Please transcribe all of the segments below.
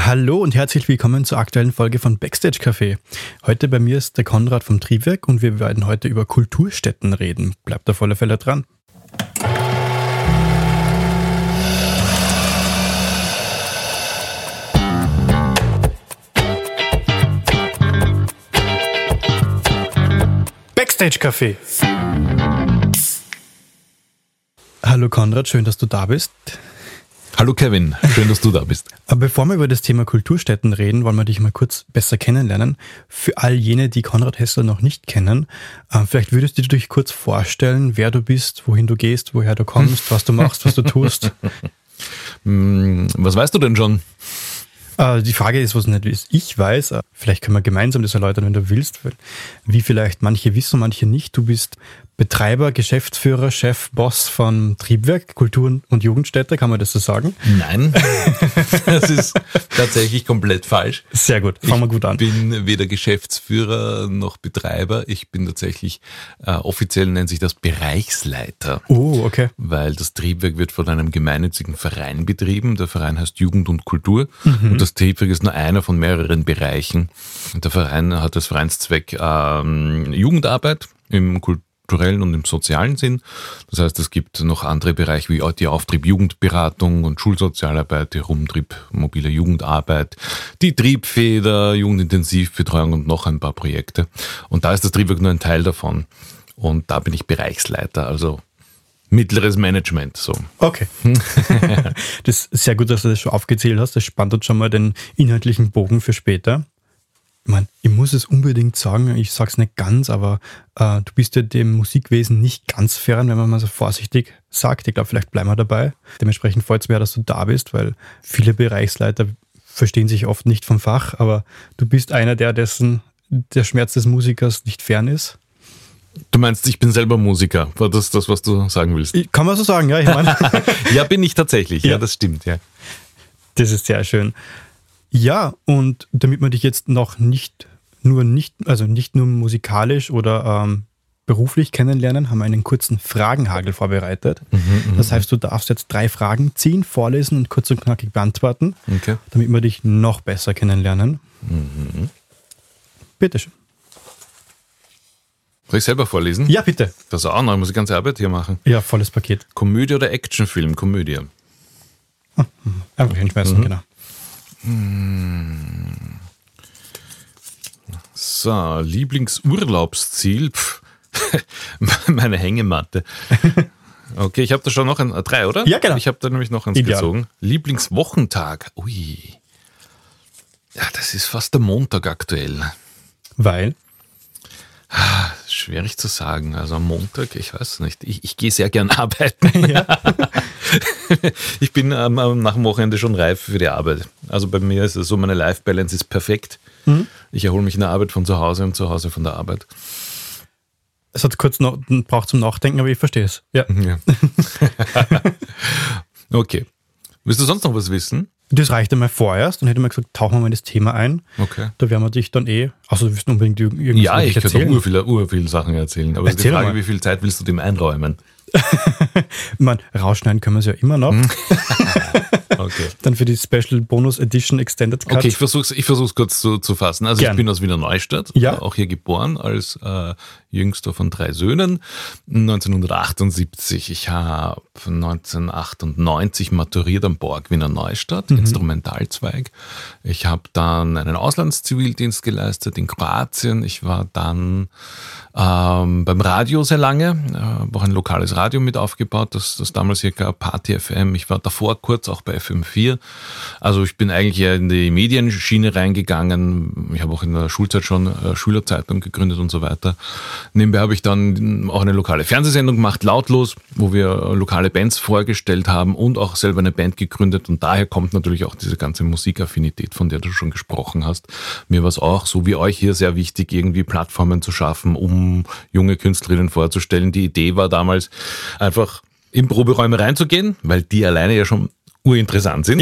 Hallo und herzlich willkommen zur aktuellen Folge von Backstage Café. Heute bei mir ist der Konrad vom Triebwerk und wir werden heute über Kulturstätten reden. Bleibt auf alle Fälle dran. Backstage Café. Hallo Konrad, schön, dass du da bist. Hallo Kevin, schön, dass du da bist. Aber bevor wir über das Thema Kulturstätten reden, wollen wir dich mal kurz besser kennenlernen. Für all jene, die Konrad Hessler noch nicht kennen, vielleicht würdest du dich kurz vorstellen, wer du bist, wohin du gehst, woher du kommst, was du machst, was du tust. Was weißt du denn schon? Die Frage ist, was nicht ich weiß. Vielleicht können wir gemeinsam das erläutern, wenn du willst. Wie vielleicht manche wissen, manche nicht. Du bist Betreiber, Geschäftsführer, Chef, Boss von Triebwerk, Kultur- und Jugendstätte, kann man das so sagen? Nein, das ist tatsächlich komplett falsch. Sehr gut, fangen wir gut an. Ich bin weder Geschäftsführer noch Betreiber. Ich bin tatsächlich, offiziell nennt sich das Bereichsleiter. Oh, okay. Weil das Triebwerk wird von einem gemeinnützigen Verein betrieben. Der Verein heißt Jugend und Kultur. Und das Triebwerk ist nur einer von mehreren Bereichen. Und der Verein hat als Vereinszweck Jugendarbeit im kulturellen und im sozialen Sinn. Das heißt, es gibt noch andere Bereiche wie die Auftrieb Jugendberatung und Schulsozialarbeit, die Rumtrieb mobile Jugendarbeit, die Triebfeder, Jugendintensivbetreuung und noch ein paar Projekte. Und da ist das Triebwerk nur ein Teil davon. Und da bin ich Bereichsleiter, also mittleres Management. So. Okay. Das ist sehr gut, dass du das schon aufgezählt hast. Das spannt uns schon mal den inhaltlichen Bogen für später. Ich muss es unbedingt sagen, ich sage es nicht ganz, aber du bist ja dem Musikwesen nicht ganz fern, wenn man mal so vorsichtig sagt. Ich glaube, vielleicht bleiben wir dabei. Dementsprechend freut es mich, dass du da bist, weil viele Bereichsleiter verstehen sich oft nicht vom Fach, aber du bist einer, dessen der Schmerz des Musikers nicht fern ist. Du meinst, ich bin selber Musiker? War das, was du sagen willst? Kann man so sagen, ja. Ich meine. Ja, bin ich tatsächlich. Ja, das stimmt, ja. Das ist sehr schön. Ja, und damit wir dich jetzt noch nicht nur musikalisch oder beruflich kennenlernen, haben wir einen kurzen Fragenhagel vorbereitet. Das heißt, du darfst jetzt 3 Fragen ziehen, vorlesen und kurz und knackig beantworten, damit wir dich noch besser kennenlernen. Bitteschön. Soll ich selber vorlesen? Ja, bitte. Das ist auch noch, ich muss die ganze Arbeit hier machen. Ja, volles Paket. Komödie oder Actionfilm? Komödie. Einfach hinschmeißen, genau. So, Lieblingsurlaubsziel. Meine Hängematte. Okay, ich habe da schon noch 3, oder? Ja, genau. Ich habe da nämlich noch eins gezogen. Lieblingswochentag. Ui. Ja, das ist fast der Montag aktuell. Weil? Schwierig zu sagen. Also am Montag, ich weiß nicht. Ich gehe sehr gern arbeiten. Ja. Ich bin nach dem Wochenende schon reif für die Arbeit. Also bei mir ist es so, meine Life-Balance ist perfekt. Ich erhole mich in der Arbeit von zu Hause und zu Hause von der Arbeit. Es hat kurz braucht zum Nachdenken, aber ich verstehe es. Ja. Okay. Willst du sonst noch was wissen? Das reicht einmal vorerst und hätte mal gesagt, tauchen wir mal in das Thema ein. Okay. Da werden wir dich dann also du wirst unbedingt irgendwas Ja, ich erzählen. könnte viele Sachen erzählen. Aber Erzähl die Frage, mal. wie viel Zeit willst du dem einräumen? Rausschneiden können wir es ja immer noch. Okay. Dann für die Special Bonus Edition Extended Cut. Okay, ich versuch's kurz zu fassen. Also Gern. Ich bin aus Wiener Neustadt, auch hier geboren als jüngster von 3 Söhnen. 1978. Ich habe 1998 maturiert am Borg Wiener Neustadt, Instrumentalzweig. Ich habe dann einen Auslandszivildienst geleistet in Kroatien. Ich war dann beim Radio sehr lange, habe auch ein lokales Radio mit aufgebaut, das damals hier gab, Party FM. Ich war davor kurz auch bei FM4. Also ich bin eigentlich eher in die Medienschiene reingegangen. Ich habe auch in der Schulzeit schon Schülerzeitung gegründet und so weiter. Nebenbei habe ich dann auch eine lokale Fernsehsendung gemacht, Lautlos, wo wir lokale Bands vorgestellt haben und auch selber eine Band gegründet. Und daher kommt natürlich auch diese ganze Musikaffinität, von der du schon gesprochen hast. Mir war es auch, so wie euch hier, sehr wichtig, irgendwie Plattformen zu schaffen, um junge Künstlerinnen vorzustellen. Die Idee war damals einfach in Proberäume reinzugehen, weil die alleine ja schon urinteressant sind. Ja.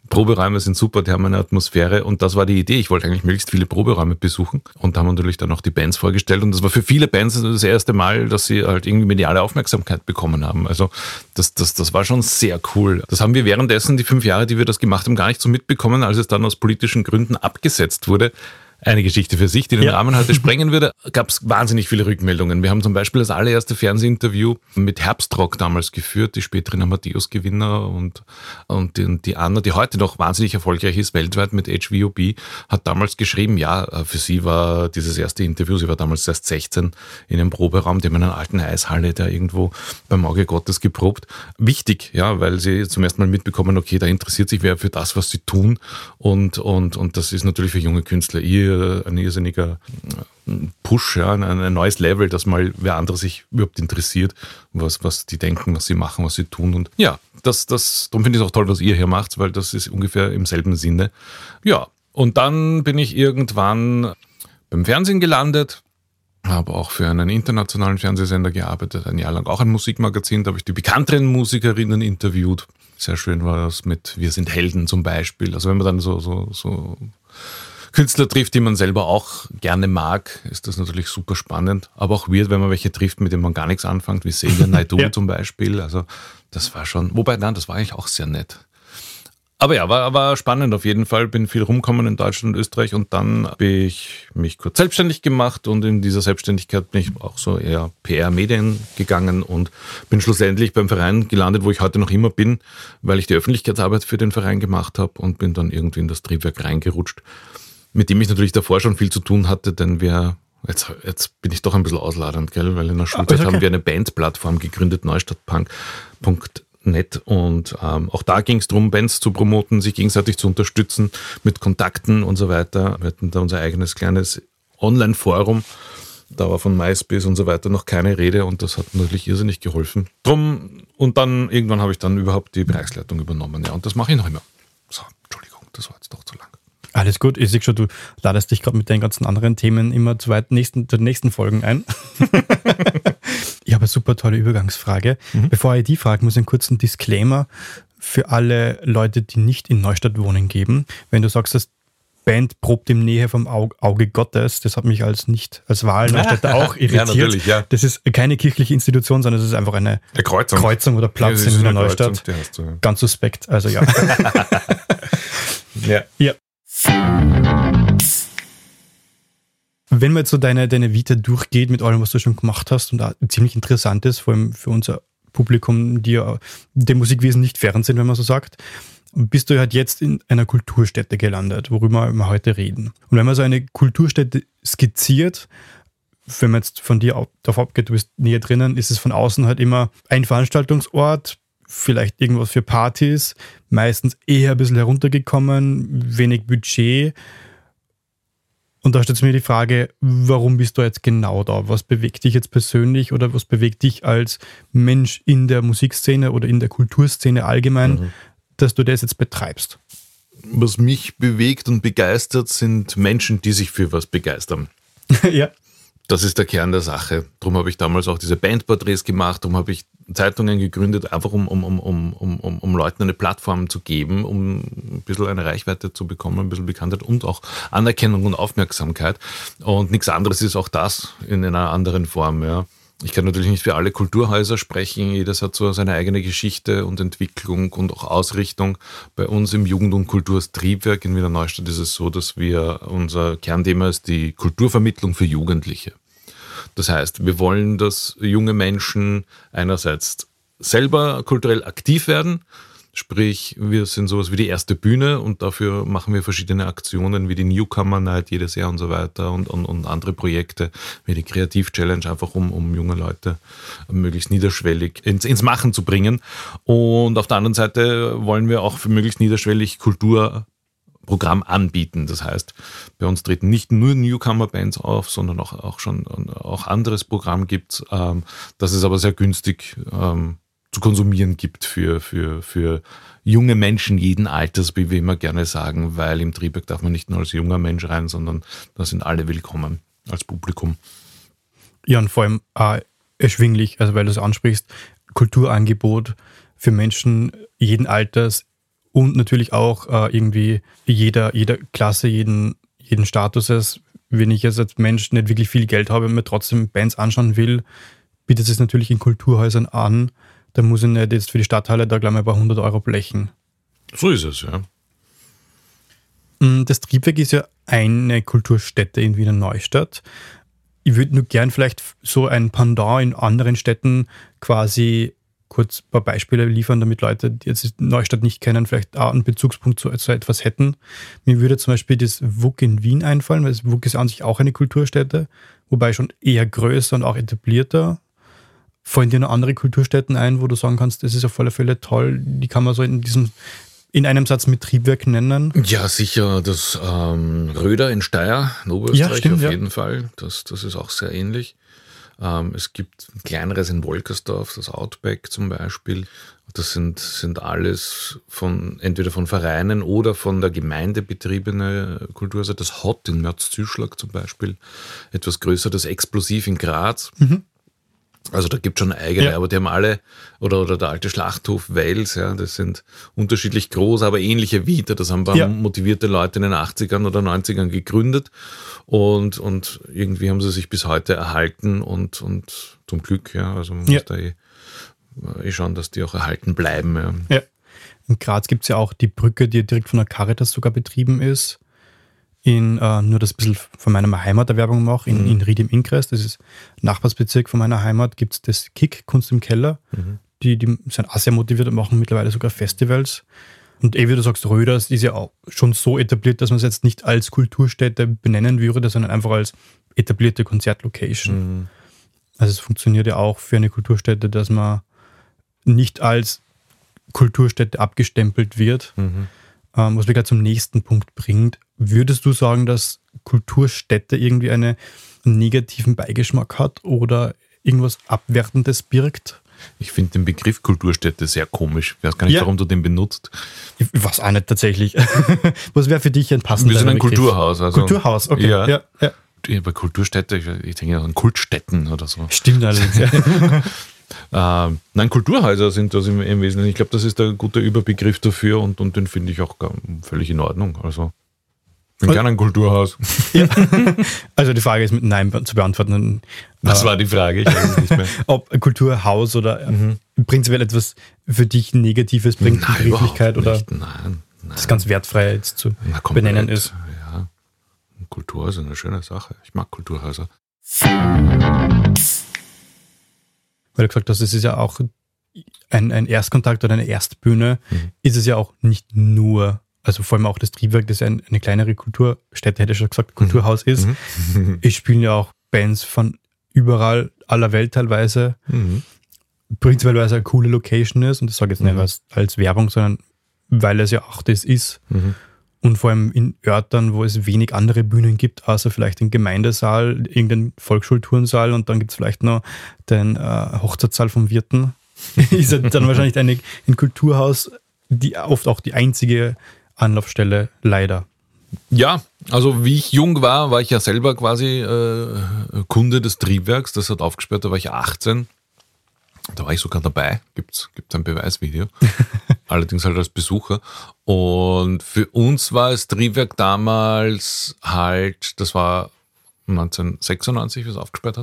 Proberäume sind super, die haben eine Atmosphäre und das war die Idee. Ich wollte eigentlich möglichst viele Proberäume besuchen und da haben wir natürlich dann auch die Bands vorgestellt und das war für viele Bands das erste Mal, dass sie halt irgendwie mediale Aufmerksamkeit bekommen haben. Also das war schon sehr cool. Das haben wir währenddessen, die 5 Jahre, die wir das gemacht haben, gar nicht so mitbekommen, als es dann aus politischen Gründen abgesetzt wurde. Eine Geschichte für sich, die den Rahmen heute sprengen würde, gab es wahnsinnig viele Rückmeldungen. Wir haben zum Beispiel das allererste Fernsehinterview mit Herbstrock damals geführt, die späteren Amadeus-Gewinner und die Anna, die heute noch wahnsinnig erfolgreich ist, weltweit mit HVOB, hat damals geschrieben, ja, für sie war dieses erste Interview, sie war damals erst 16 in einem Proberaum, die haben in einer alten Eishalle da irgendwo beim Auge Gottes geprobt. Wichtig, ja, weil sie zum ersten Mal mitbekommen, okay, da interessiert sich wer für das, was sie tun und das ist natürlich für junge Künstler ein irrsinniger Push, ja, ein neues Level, dass mal wer andere sich überhaupt interessiert, was die denken, was sie machen, was sie tun. Und ja, darum finde ich es auch toll, was ihr hier macht, weil das ist ungefähr im selben Sinne. Ja, und dann bin ich irgendwann beim Fernsehen gelandet, habe auch für einen internationalen Fernsehsender gearbeitet, ein Jahr lang auch ein Musikmagazin, da habe ich die bekannteren Musikerinnen interviewt. Sehr schön war das mit Wir sind Helden zum Beispiel. Also wenn man dann so Künstler trifft, die man selber auch gerne mag, ist das natürlich super spannend. Aber auch weird, wenn man welche trifft, mit denen man gar nichts anfängt, wie Xavier Naidoo zum Beispiel. Also das war schon, wobei, nein, das war eigentlich auch sehr nett. Aber ja, war spannend auf jeden Fall. Bin viel rumgekommen in Deutschland und Österreich und dann habe ich mich kurz selbstständig gemacht und in dieser Selbstständigkeit bin ich auch so eher PR-Medien gegangen und bin schlussendlich beim Verein gelandet, wo ich heute noch immer bin, weil ich die Öffentlichkeitsarbeit für den Verein gemacht habe und bin dann irgendwie in das Triebwerk reingerutscht, mit dem ich natürlich davor schon viel zu tun hatte, denn jetzt bin ich doch ein bisschen ausladend, gell? Weil in der Schulzeit haben wir eine Bandplattform gegründet, neustadtpunk.net und auch da ging es darum, Bands zu promoten, sich gegenseitig zu unterstützen mit Kontakten und so weiter. Wir hatten da unser eigenes kleines Online-Forum, da war von MySpace und so weiter noch keine Rede und das hat natürlich irrsinnig geholfen. Und dann irgendwann habe ich dann überhaupt die Bereichsleitung übernommen, ja, und das mache ich noch immer. So, Entschuldigung, das war jetzt doch zu lang. Alles gut, ich sehe schon, du ladest dich gerade mit den ganzen anderen Themen immer zu den nächsten Folgen ein. Ich habe eine super tolle Übergangsfrage. Bevor ich die frage, muss ich einen kurzen Disclaimer für alle Leute, die nicht in Neustadt wohnen, geben. Wenn du sagst, dass Band probt in Nähe vom Auge Gottes, das hat mich als Wahl-Neustädter auch irritiert. Ja, natürlich, ja. Das ist keine kirchliche Institution, sondern das ist einfach eine Kreuzung oder Platz in Wiener Neustadt. Ganz suspekt, also ja. Ja. Wenn man jetzt so deine Vita durchgeht mit allem, was du schon gemacht hast und auch ziemlich interessant ist, vor allem für unser Publikum, die ja dem Musikwesen nicht fern sind, wenn man so sagt, bist du halt jetzt in einer Kulturstätte gelandet, worüber wir heute reden. Und wenn man so eine Kulturstätte skizziert, wenn man jetzt von dir darauf abgeht, du bist näher drinnen, ist es von außen halt immer ein Veranstaltungsort, vielleicht irgendwas für Partys, meistens eher ein bisschen heruntergekommen, wenig Budget. Und da stellt sich mir die Frage, warum bist du jetzt genau da? Was bewegt dich jetzt persönlich oder was bewegt dich als Mensch in der Musikszene oder in der Kulturszene allgemein, dass du das jetzt betreibst? Was mich bewegt und begeistert, sind Menschen, die sich für was begeistern. Ja. Das ist der Kern der Sache. Darum habe ich damals auch diese Bandporträts gemacht, darum habe ich Zeitungen gegründet, einfach um Leuten eine Plattform zu geben, um ein bisschen eine Reichweite zu bekommen, ein bisschen Bekanntheit und auch Anerkennung und Aufmerksamkeit. Und nichts anderes ist auch das in einer anderen Form, ja. Ich kann natürlich nicht für alle Kulturhäuser sprechen, jedes hat so seine eigene Geschichte und Entwicklung und auch Ausrichtung. Bei uns im Jugend- und Kulturtriebwerk in Wiener Neustadt ist es so, dass unser Kernthema ist die Kulturvermittlung für Jugendliche. Das heißt, wir wollen, dass junge Menschen einerseits selber kulturell aktiv werden, sprich, wir sind sowas wie die erste Bühne und dafür machen wir verschiedene Aktionen wie die Newcomer Night jedes Jahr und so weiter und andere Projekte wie die Kreativ-Challenge, einfach um junge Leute möglichst niederschwellig ins Machen zu bringen. Und auf der anderen Seite wollen wir auch für möglichst niederschwellig Kulturprogramm anbieten. Das heißt, bei uns treten nicht nur Newcomer-Bands auf, sondern auch anderes Programm gibt, das es aber sehr günstig zu konsumieren gibt für junge Menschen jeden Alters, wie wir immer gerne sagen, weil im Triebwerk darf man nicht nur als junger Mensch rein, sondern da sind alle willkommen als Publikum. Ja, und vor allem erschwinglich, also weil du es ansprichst, Kulturangebot für Menschen jeden Alters und natürlich auch irgendwie jeder Klasse, jeden Status. Wenn ich jetzt als Mensch nicht wirklich viel Geld habe und mir trotzdem Bands anschauen will, bietet es natürlich in Kulturhäusern an. Da muss ich nicht jetzt für die Stadthalle da gleich mal ein paar 100 Euro blechen. So ist es, ja. Das Triebwerk ist ja eine Kulturstätte in Wiener Neustadt. Ich würde nur gern vielleicht so ein Pendant in anderen Städten quasi kurz ein paar Beispiele liefern, damit Leute, die jetzt Neustadt nicht kennen, vielleicht auch einen Bezugspunkt zu etwas hätten. Mir würde zum Beispiel das WUK in Wien einfallen, weil das WUK ist an sich auch eine Kulturstätte, wobei schon eher größer und auch etablierter. Fallen dir noch andere Kulturstätten ein, wo du sagen kannst, das ist auf alle Fälle toll, die kann man so in einem Satz mit Triebwerk nennen? Ja, sicher das Röder in Steyr, in Oberösterreich, ja, stimmt, auf jeden Fall. Das ist auch sehr ähnlich. Es gibt ein kleineres in Wolkersdorf, das Outback zum Beispiel. Das sind alles entweder von Vereinen oder von der Gemeinde betriebene Kulturhäuser. Das Hot in Mörz-Züschlag zum Beispiel, etwas größer, das Explosiv in Graz. Also da gibt es schon eigene, aber die haben alle, oder der alte Schlachthof Wels, ja, das sind unterschiedlich groß, aber ähnliche Vita. Das haben motivierte Leute in den 80ern oder 90ern gegründet und irgendwie haben sie sich bis heute erhalten und zum Glück, ja, also man muss da schauen, dass die auch erhalten bleiben. Ja. In Graz gibt es ja auch die Brücke, die direkt von der Caritas sogar betrieben ist. Nur das ein bisschen von meiner Heimat der Werbung mache, in Ried im Innkreis, das ist Nachbarsbezirk von meiner Heimat, gibt es das KIK, Kunst im Keller. Die sind auch sehr motiviert und machen mittlerweile sogar Festivals. Und wie du sagst, Röders ist ja auch schon so etabliert, dass man es jetzt nicht als Kulturstätte benennen würde, sondern einfach als etablierte Konzertlocation. Also es funktioniert ja auch für eine Kulturstätte, dass man nicht als Kulturstätte abgestempelt wird. Was mich gerade zum nächsten Punkt bringt. Würdest du sagen, dass Kulturstätte irgendwie einen negativen Beigeschmack hat oder irgendwas Abwertendes birgt? Ich finde den Begriff Kulturstätte sehr komisch. Ich weiß gar nicht, warum du den benutzt. Ich weiß auch nicht tatsächlich. Was wäre für dich ein passender Wir sind ein Begriff? Kulturhaus. Also, Kulturhaus, okay. Ja. Bei Kulturstätte, ich denke an Kultstätten oder so. Stimmt allerdings, Nein, Kulturhäuser sind das im Wesentlichen. Ich glaube, das ist der gute Überbegriff dafür und den finde ich auch völlig in Ordnung. Also, ich bin gerne ein Kulturhaus. Ja. Also die Frage ist mit Nein zu beantworten. Was war die Frage? Ich weiß es nicht mehr. Ob ein Kulturhaus oder prinzipiell etwas für dich Negatives bringt, Nein, Begrifflichkeit oder Nein. das ganz wertfrei jetzt zu benennen ist. Ja, Kultur ist eine schöne Sache. Ich mag Kulturhäuser. Weil du gesagt hast, es ist ja auch ein Erstkontakt oder eine Erstbühne, ist es ja auch nicht nur, also vor allem auch das Triebwerk, das eine kleinere Kulturstätte, hätte ich schon gesagt, Kulturhaus ist. Es spielen ja auch Bands von überall, aller Welt teilweise. Prinzipiell, weil es eine coole Location ist, und das sage ich jetzt nicht als Werbung, sondern weil es ja auch das ist. Und vor allem in Örtern, wo es wenig andere Bühnen gibt, außer vielleicht den Gemeindesaal, irgendeinen Volksschulturnsaal und dann gibt es vielleicht noch den Hochzeitssaal vom Wirten. Ist ja dann wahrscheinlich ein Kulturhaus, die oft auch die einzige Anlaufstelle, leider. Ja, also wie ich jung war ich ja selber quasi Kunde des Triebwerks. Das hat aufgesperrt, da war ich 18. Da war ich sogar dabei, gibt's ein Beweisvideo, allerdings halt als Besucher. Und für uns war das Triebwerk damals halt, das war 1996, wie es aufgesperrt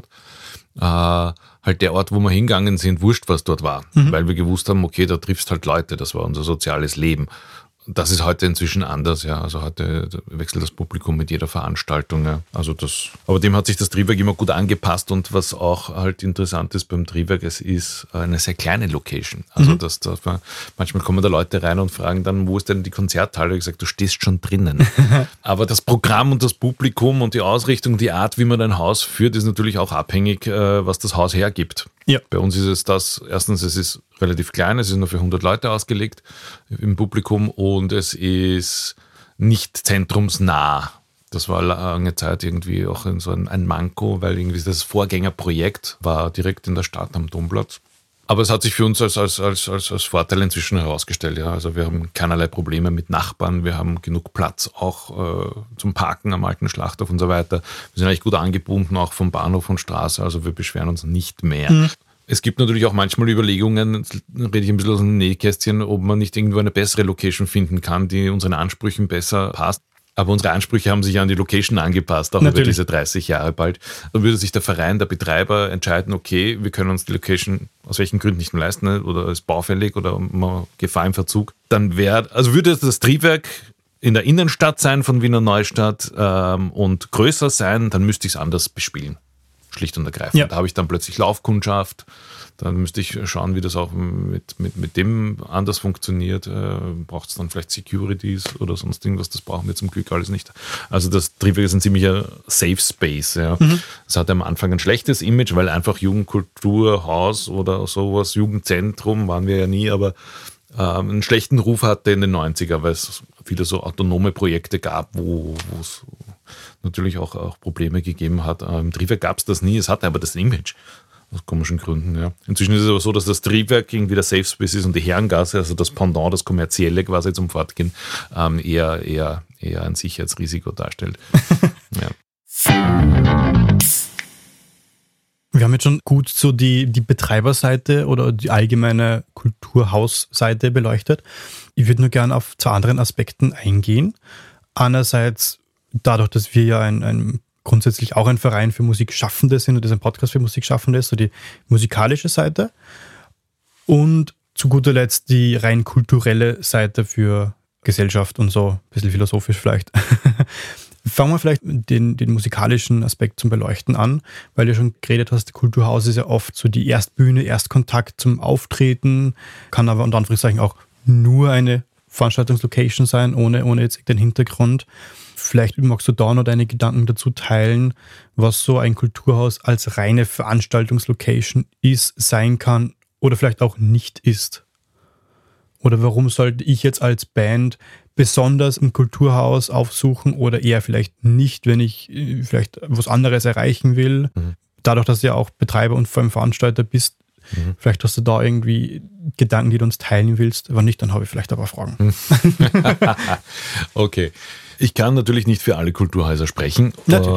hat, halt der Ort, wo wir hingegangen sind, wurscht, was dort war. Weil wir gewusst haben, okay, da triffst halt Leute, das war unser soziales Leben. Das ist heute inzwischen anders, ja. Also heute wechselt das Publikum mit jeder Veranstaltung. Ja. Also aber dem hat sich das Triebwerk immer gut angepasst, und was auch halt interessant ist beim Triebwerk, es ist eine sehr kleine Location. Also manchmal kommen da Leute rein und fragen dann, wo ist denn die Konzerthalle? Ich sage, du stehst schon drinnen. Aber das Programm und das Publikum und die Ausrichtung, die Art, wie man ein Haus führt, ist natürlich auch abhängig, was das Haus hergibt. Ja. Bei uns ist es erstens, es ist relativ klein, es ist nur für 100 Leute ausgelegt im Publikum und es ist nicht zentrumsnah. Das war lange Zeit irgendwie auch so ein Manko, weil irgendwie das Vorgängerprojekt war direkt in der Stadt am Domplatz. Aber es hat sich für uns als Vorteil inzwischen herausgestellt. Ja. Also wir haben keinerlei Probleme mit Nachbarn, wir haben genug Platz auch zum Parken am alten Schlachthof und so weiter. Wir sind eigentlich gut angebunden, auch vom Bahnhof und Straße, also wir beschweren uns nicht mehr. Es gibt natürlich auch manchmal Überlegungen, jetzt rede ich ein bisschen aus dem Nähkästchen, ob man nicht irgendwo eine bessere Location finden kann, die unseren Ansprüchen besser passt. Aber unsere Ansprüche haben sich an die Location angepasst, auch über diese 30 Jahre bald. Dann würde sich der Verein, der Betreiber entscheiden, okay, wir können uns die Location aus welchen Gründen nicht mehr leisten, ne? Oder ist baufällig oder Gefahr im Verzug. Dann würde das Triebwerk in der Innenstadt sein von Wiener Neustadt und größer sein, dann müsste ich es anders bespielen. Schlicht und ergreifend. Ja. Da habe ich dann plötzlich Laufkundschaft. Dann müsste ich schauen, wie das auch mit dem anders funktioniert. Braucht es dann vielleicht Securities oder sonst irgendwas? Das brauchen wir zum Glück alles nicht. Also das Triebwerk ist ein ziemlicher Safe Space. Ja. Das hatte am Anfang ein schlechtes Image, weil einfach Jugendkulturhaus oder sowas, Jugendzentrum waren wir ja nie, aber einen schlechten Ruf hatte in den 90er, weil es viele so autonome Projekte gab, wo es natürlich auch Probleme gegeben hat. Im Triebwerk gab es das nie, es hatte aber das Image. Aus komischen Gründen, ja. Inzwischen ist es aber so, dass das Triebwerk irgendwie der Safe Space ist und die Herrengasse, also das Pendant, das kommerzielle quasi zum Fortgehen, eher ein Sicherheitsrisiko darstellt. Ja. Wir haben jetzt schon gut so die Betreiberseite oder die allgemeine Kulturhausseite beleuchtet. Ich würde nur gerne auf 2 anderen Aspekten eingehen. Einerseits dadurch, dass wir ja grundsätzlich auch ein Verein für Musikschaffende sind und das ein Podcast für Musikschaffende ist, so die musikalische Seite. Und zu guter Letzt die rein kulturelle Seite für Gesellschaft und so, ein bisschen philosophisch vielleicht. Fangen wir vielleicht den musikalischen Aspekt zum Beleuchten an, weil du schon geredet hast, Kulturhaus ist ja oft so die Erstbühne, Erstkontakt zum Auftreten, kann aber unter Anführungszeichen auch nur eine Veranstaltungslocation sein, ohne jetzt den Hintergrund. Vielleicht magst du da noch deine Gedanken dazu teilen, was so ein Kulturhaus als reine Veranstaltungslocation sein kann oder vielleicht auch nicht ist. Oder warum sollte ich jetzt als Band besonders ein Kulturhaus aufsuchen oder eher vielleicht nicht, wenn ich vielleicht was anderes erreichen will. Dadurch, dass du ja auch Betreiber und vor allem Veranstalter bist, vielleicht hast du da irgendwie Gedanken, die du uns teilen willst. Wenn nicht, dann habe ich vielleicht aber Fragen. Okay. Ich kann natürlich nicht für alle Kulturhäuser sprechen.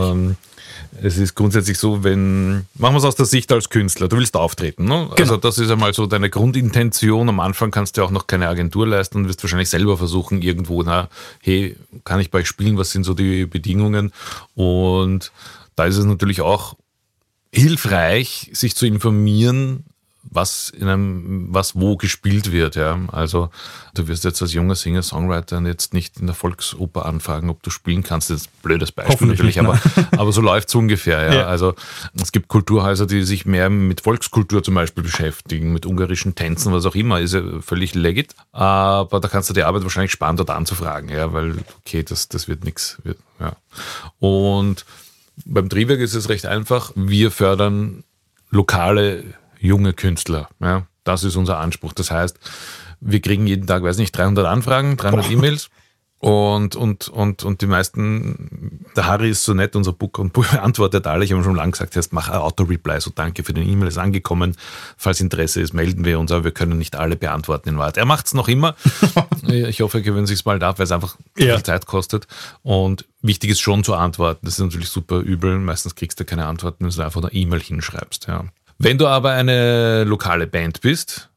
Es ist grundsätzlich so, machen wir es aus der Sicht als Künstler, du willst auftreten. Ne? Genau. Also das ist einmal so deine Grundintention. Am Anfang kannst du auch noch keine Agentur leisten und wirst wahrscheinlich selber versuchen, irgendwo, hey, kann ich bei euch spielen, was sind so die Bedingungen? Und da ist es natürlich auch hilfreich, sich zu informieren, was wo gespielt wird. Ja. Also du wirst jetzt als junger Singer-Songwriter jetzt nicht in der Volksoper anfragen, ob du spielen kannst. Das ist ein blödes Beispiel natürlich, aber so läuft es ungefähr. Ja. Ja. Also es gibt Kulturhäuser, die sich mehr mit Volkskultur zum Beispiel beschäftigen, mit ungarischen Tänzen, was auch immer, ist ja völlig legit. Aber da kannst du die Arbeit wahrscheinlich sparen, dort anzufragen, ja, weil okay, das wird nichts. Ja. Und beim Triebwerk ist es recht einfach. Wir fördern lokale junge Künstler. Ja, das ist unser Anspruch. Das heißt, wir kriegen jeden Tag, 300 Anfragen, 300 E-Mails und die meisten, der Harry ist so nett, unser Booker, und beantwortet alle. Ich habe schon lange gesagt, jetzt mach ein Auto-Reply, so danke für den E-Mail, ist angekommen. Falls Interesse ist, melden wir uns, aber wir können nicht alle beantworten in Wahrheit. Er macht es noch immer. Ich hoffe, er gewöhnt sich bald ab, weil es einfach viel Zeit kostet. Und wichtig ist schon zu antworten. Das ist natürlich super übel. Meistens kriegst du keine Antworten, wenn du einfach eine E-Mail hinschreibst. Ja. Wenn du aber eine lokale Band bist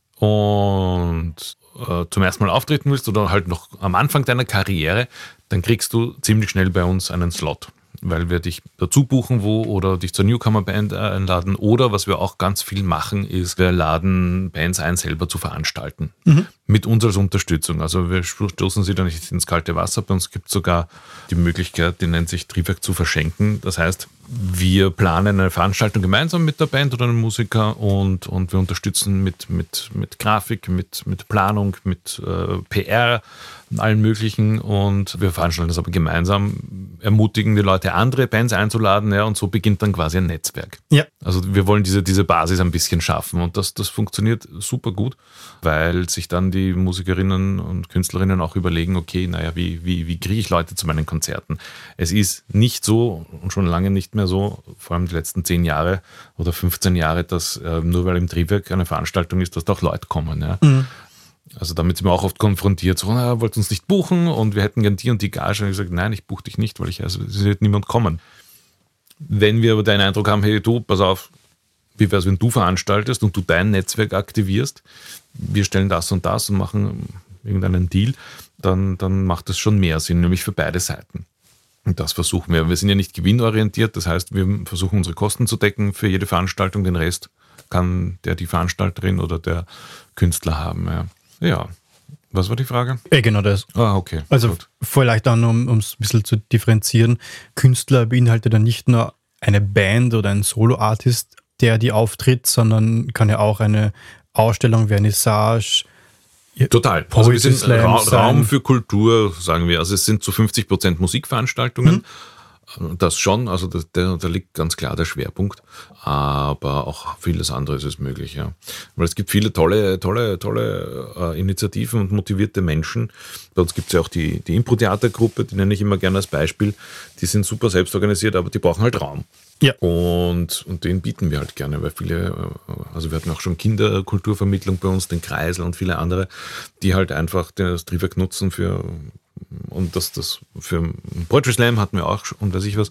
und zum ersten Mal auftreten willst oder halt noch am Anfang deiner Karriere, dann kriegst du ziemlich schnell bei uns einen Slot, weil wir dich dazu buchen oder dich zur Newcomer-Band einladen. Oder was wir auch ganz viel machen, ist, wir laden Bands ein, selber zu veranstalten. Mit uns als Unterstützung. Also wir stoßen sie da nicht ins kalte Wasser. Bei uns gibt es sogar die Möglichkeit, die nennt sich Triebwerk zu verschenken. Das heißt, wir planen eine Veranstaltung gemeinsam mit der Band oder einem Musiker und wir unterstützen mit Grafik, mit Planung, mit PR und allen möglichen, und wir veranstalten das aber gemeinsam, ermutigen die Leute, andere Bands einzuladen, ja, und so beginnt dann quasi ein Netzwerk. Ja. Also wir wollen diese Basis ein bisschen schaffen, und das funktioniert super gut, weil sich dann die Musikerinnen und Künstlerinnen auch überlegen, okay, wie kriege ich Leute zu meinen Konzerten? Es ist nicht so und schon lange nicht mehr so, vor allem die letzten 10 Jahre oder 15 Jahre, dass nur weil im Triebwerk eine Veranstaltung ist, dass da auch Leute kommen. Ja. Also damit sind wir auch oft konfrontiert, so, wollt uns nicht buchen und wir hätten gern die und die Gage. Und ich sage, nein, ich buche dich nicht, weil es wird niemand kommen. Wenn wir aber den Eindruck haben, hey du, pass auf, wie wäre es, wenn du veranstaltest und du dein Netzwerk aktivierst, wir stellen das und machen irgendeinen Deal, dann macht das schon mehr Sinn, nämlich für beide Seiten. Und das versuchen wir. Wir sind ja nicht gewinnorientiert, das heißt, wir versuchen unsere Kosten zu decken für jede Veranstaltung, den Rest kann die Veranstalterin oder der Künstler haben. Ja. Was war die Frage? Genau das. Okay. Also gut. vielleicht auch nur, um es ein bisschen zu differenzieren, Künstler beinhaltet dann nicht nur eine Band oder ein Solo-Artist, der die auftritt, sondern kann ja auch eine Ausstellung, Vernissage, total. Also wir sind Slam Raum für Kultur, sagen wir. Also es sind zu 50% Musikveranstaltungen. Das schon, also da liegt ganz klar der Schwerpunkt, aber auch vieles andere ist möglich, ja. Weil es gibt viele tolle Initiativen und motivierte Menschen. Bei uns gibt es ja auch die Impro-Theatergruppe, die nenne ich immer gerne als Beispiel. Die sind super selbstorganisiert, aber die brauchen halt Raum. Ja. Und den bieten wir halt gerne, weil viele, also wir hatten auch schon Kinderkulturvermittlung bei uns, den Kreisel und viele andere, die halt einfach das Triebwerk nutzen und das für Poetry Slam hatten wir auch und weiß ich was.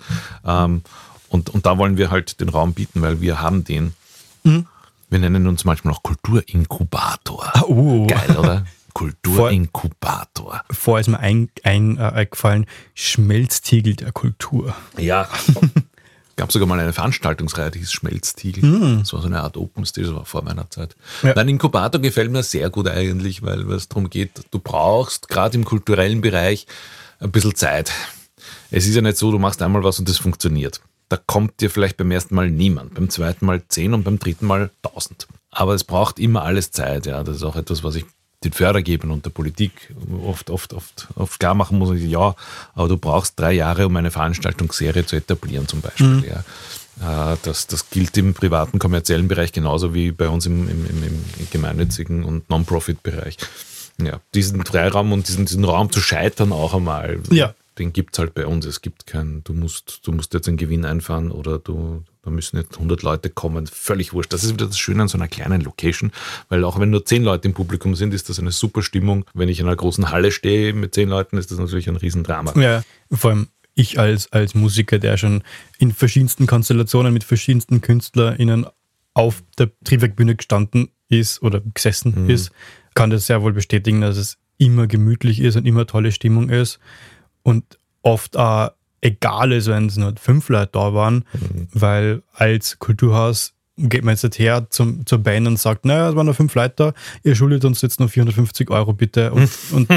Und da wollen wir halt den Raum bieten, weil wir haben den. Mhm. Wir nennen uns manchmal auch Kulturinkubator. Geil, oder? Kulturinkubator. Vorher ist mir eingefallen, Schmelztiegel der Kultur. Ja. Gab sogar mal eine Veranstaltungsreihe, die hieß Schmelztiegel. Das war so eine Art Open Stage, das war vor meiner Zeit. Ja. Nein, Inkubator gefällt mir sehr gut eigentlich, weil es darum geht, du brauchst gerade im kulturellen Bereich ein bisschen Zeit. Es ist ja nicht so, du machst einmal was und das funktioniert. Da kommt dir vielleicht beim ersten Mal niemand, beim zweiten Mal 10 und beim dritten Mal 1000. Aber es braucht immer alles Zeit. Ja. Das ist auch etwas, was ich den Fördergebern und der Politik oft klar machen muss, ja, aber du brauchst 3 Jahre, um eine Veranstaltungsserie zu etablieren zum Beispiel. Ja. Das gilt im privaten, kommerziellen Bereich genauso wie bei uns im gemeinnützigen und Non-Profit-Bereich. Ja, diesen Freiraum und diesen Raum zu scheitern auch einmal, den gibt es halt bei uns. Es gibt keinen, du musst jetzt einen Gewinn einfahren oder da müssen nicht 100 Leute kommen, völlig wurscht. Das ist wieder das Schöne an so einer kleinen Location, weil auch wenn nur 10 Leute im Publikum sind, ist das eine super Stimmung. Wenn ich in einer großen Halle stehe mit 10 Leuten, ist das natürlich ein Riesendrama. Ja, vor allem ich als Musiker, der schon in verschiedensten Konstellationen mit verschiedensten KünstlerInnen auf der Triebwerkbühne gestanden ist oder gesessen ist, kann das sehr wohl bestätigen, dass es immer gemütlich ist und immer tolle Stimmung ist und oft auch egal ist, wenn es nur 5 Leute da waren, weil als Kulturhaus geht man jetzt her zur Band und sagt, naja, es waren nur 5 Leute da, ihr schuldet uns jetzt noch 450 € bitte. Und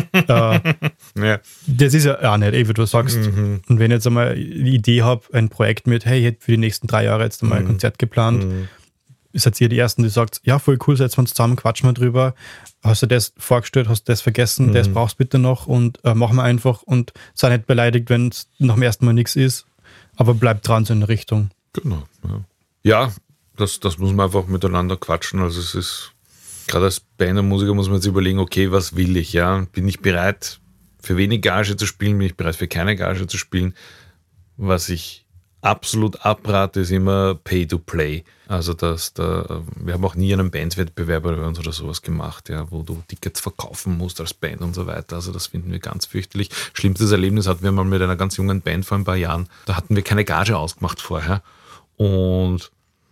das ist ja auch nicht, wie du sagst. Und wenn ich jetzt einmal die Idee habe, ein Projekt mit, hey, ich hätte für die nächsten 3 Jahre jetzt einmal ein Konzert geplant, seid ihr die Ersten, die sagt, ja, voll cool, setzen wir uns zusammen, quatschen wir drüber. Hast du das vorgestellt, hast du das vergessen, das brauchst du bitte noch und machen wir einfach und sei nicht beleidigt, wenn es nach dem ersten Mal nichts ist, aber bleib dran so in der Richtung. Genau. Ja, das muss man einfach miteinander quatschen. Also es ist, gerade als Band und Musiker muss man jetzt überlegen, okay, was will ich? Ja? Bin ich bereit, für wenig Gage zu spielen? Bin ich bereit, für keine Gage zu spielen? Was ich absolut abrate, ist immer Pay-to-Play. Also wir haben auch nie einen Bandwettbewerb bei uns oder sowas gemacht, ja, wo du Tickets verkaufen musst als Band und so weiter. Also das finden wir ganz fürchterlich. Schlimmstes Erlebnis hatten wir mal mit einer ganz jungen Band vor ein paar Jahren. Da hatten wir keine Gage ausgemacht vorher. Und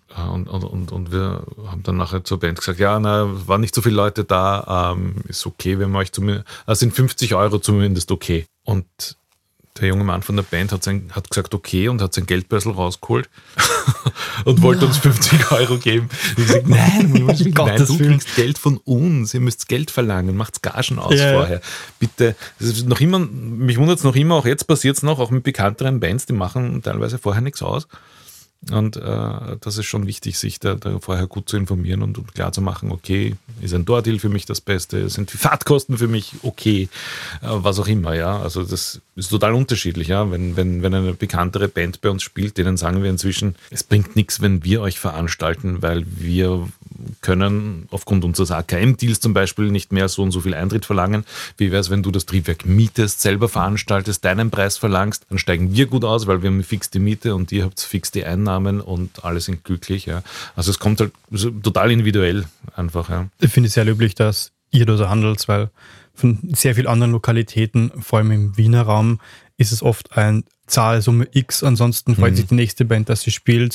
wir haben dann nachher zur Band gesagt, ja, waren nicht so viele Leute da, ist okay, wenn wir euch sind 50 € zumindest okay. Und der junge Mann von der Band hat gesagt, okay, und hat sein Geldbörsel rausgeholt und wollte uns 50 € geben. Ich gesagt, nein, du kriegst Geld von uns, ihr müsst Geld verlangen, macht Gagen aus vorher. Bitte, das ist noch immer, mich wundert es noch immer, auch jetzt passiert es noch, auch mit bekannteren Bands, die machen teilweise vorher nichts aus. Und das ist schon wichtig, sich da vorher gut zu informieren und klar zu machen, okay, ist ein Door-Deal für mich das Beste, sind die Fahrtkosten für mich okay, was auch immer, ja. Also das ist total unterschiedlich, ja. Wenn eine bekanntere Band bei uns spielt, denen sagen wir inzwischen, es bringt nichts, wenn wir euch veranstalten, weil wir können aufgrund unseres AKM-Deals zum Beispiel nicht mehr so und so viel Eintritt verlangen. Wie wäre es, wenn du das Triebwerk mietest, selber veranstaltest, deinen Preis verlangst, dann steigen wir gut aus, weil wir haben fix die Miete und ihr habt fix die Einnahmen und alle sind glücklich. Ja. Also es kommt halt total individuell einfach. Ja. Ich finde es sehr löblich, dass ihr da so handelt, weil von sehr vielen anderen Lokalitäten, vor allem im Wiener Raum, ist es oft ein Zahlsumme X, ansonsten freut sich die nächste Band, dass sie spielt, sei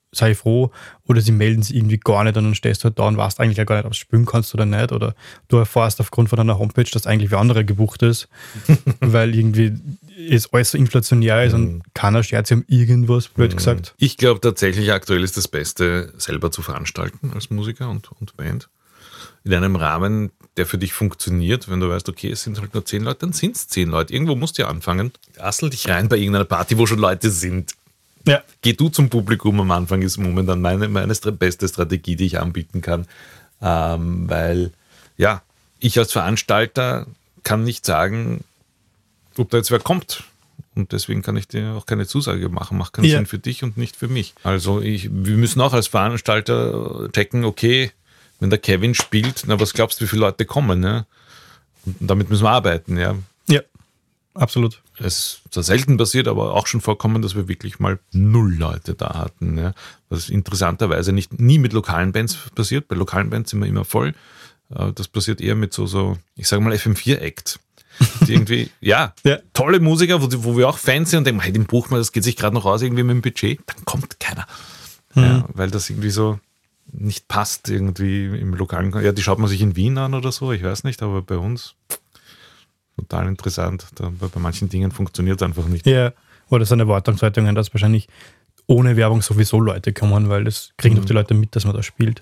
sei froh, oder sie melden sich irgendwie gar nicht und dann stehst du halt da und weißt eigentlich gar nicht, ob du spielen kannst oder nicht, oder du erfährst aufgrund von einer Homepage, dass eigentlich wer andere gebucht ist, weil irgendwie es alles so inflationär ist und keiner schert sich um irgendwas, blöd gesagt. Ich glaube tatsächlich, aktuell ist das Beste, selber zu veranstalten als Musiker und Band. In einem Rahmen, der für dich funktioniert, wenn du weißt, okay, es sind halt nur 10 Leute, dann sind es 10 Leute. Irgendwo musst du ja anfangen. Assel dich rein bei irgendeiner Party, wo schon Leute sind. Ja. Geh du zum Publikum am Anfang, ist momentan meine beste Strategie, die ich anbieten kann. Weil, ja, ich als Veranstalter kann nicht sagen, ob da jetzt wer kommt. Und deswegen kann ich dir auch keine Zusage machen. Macht keinen Sinn für dich und nicht für mich. Also wir müssen auch als Veranstalter checken, okay, wenn der Kevin spielt, na, was glaubst du, wie viele Leute kommen? Ne? Und damit müssen wir arbeiten. Ja, absolut. Es ist zwar selten passiert, aber auch schon vorkommen, dass wir wirklich mal 0 Leute da hatten. Ja. Was interessanterweise nie mit lokalen Bands passiert. Bei lokalen Bands sind wir immer voll. Das passiert eher mit so ich sage mal FM4-Act. Die irgendwie, tolle Musiker, wo wir auch Fans sind und denken, hey, den buchen wir, das geht sich gerade noch aus irgendwie mit dem Budget. Dann kommt keiner. Ja, weil das irgendwie so nicht passt irgendwie im lokalen. Ja, die schaut man sich in Wien an oder so, ich weiß nicht, aber bei uns total interessant. Bei manchen Dingen funktioniert es einfach nicht. Ja, oder so eine Erwartungshaltung, dass wahrscheinlich ohne Werbung sowieso Leute kommen, weil das kriegen doch die Leute mit, dass man da spielt.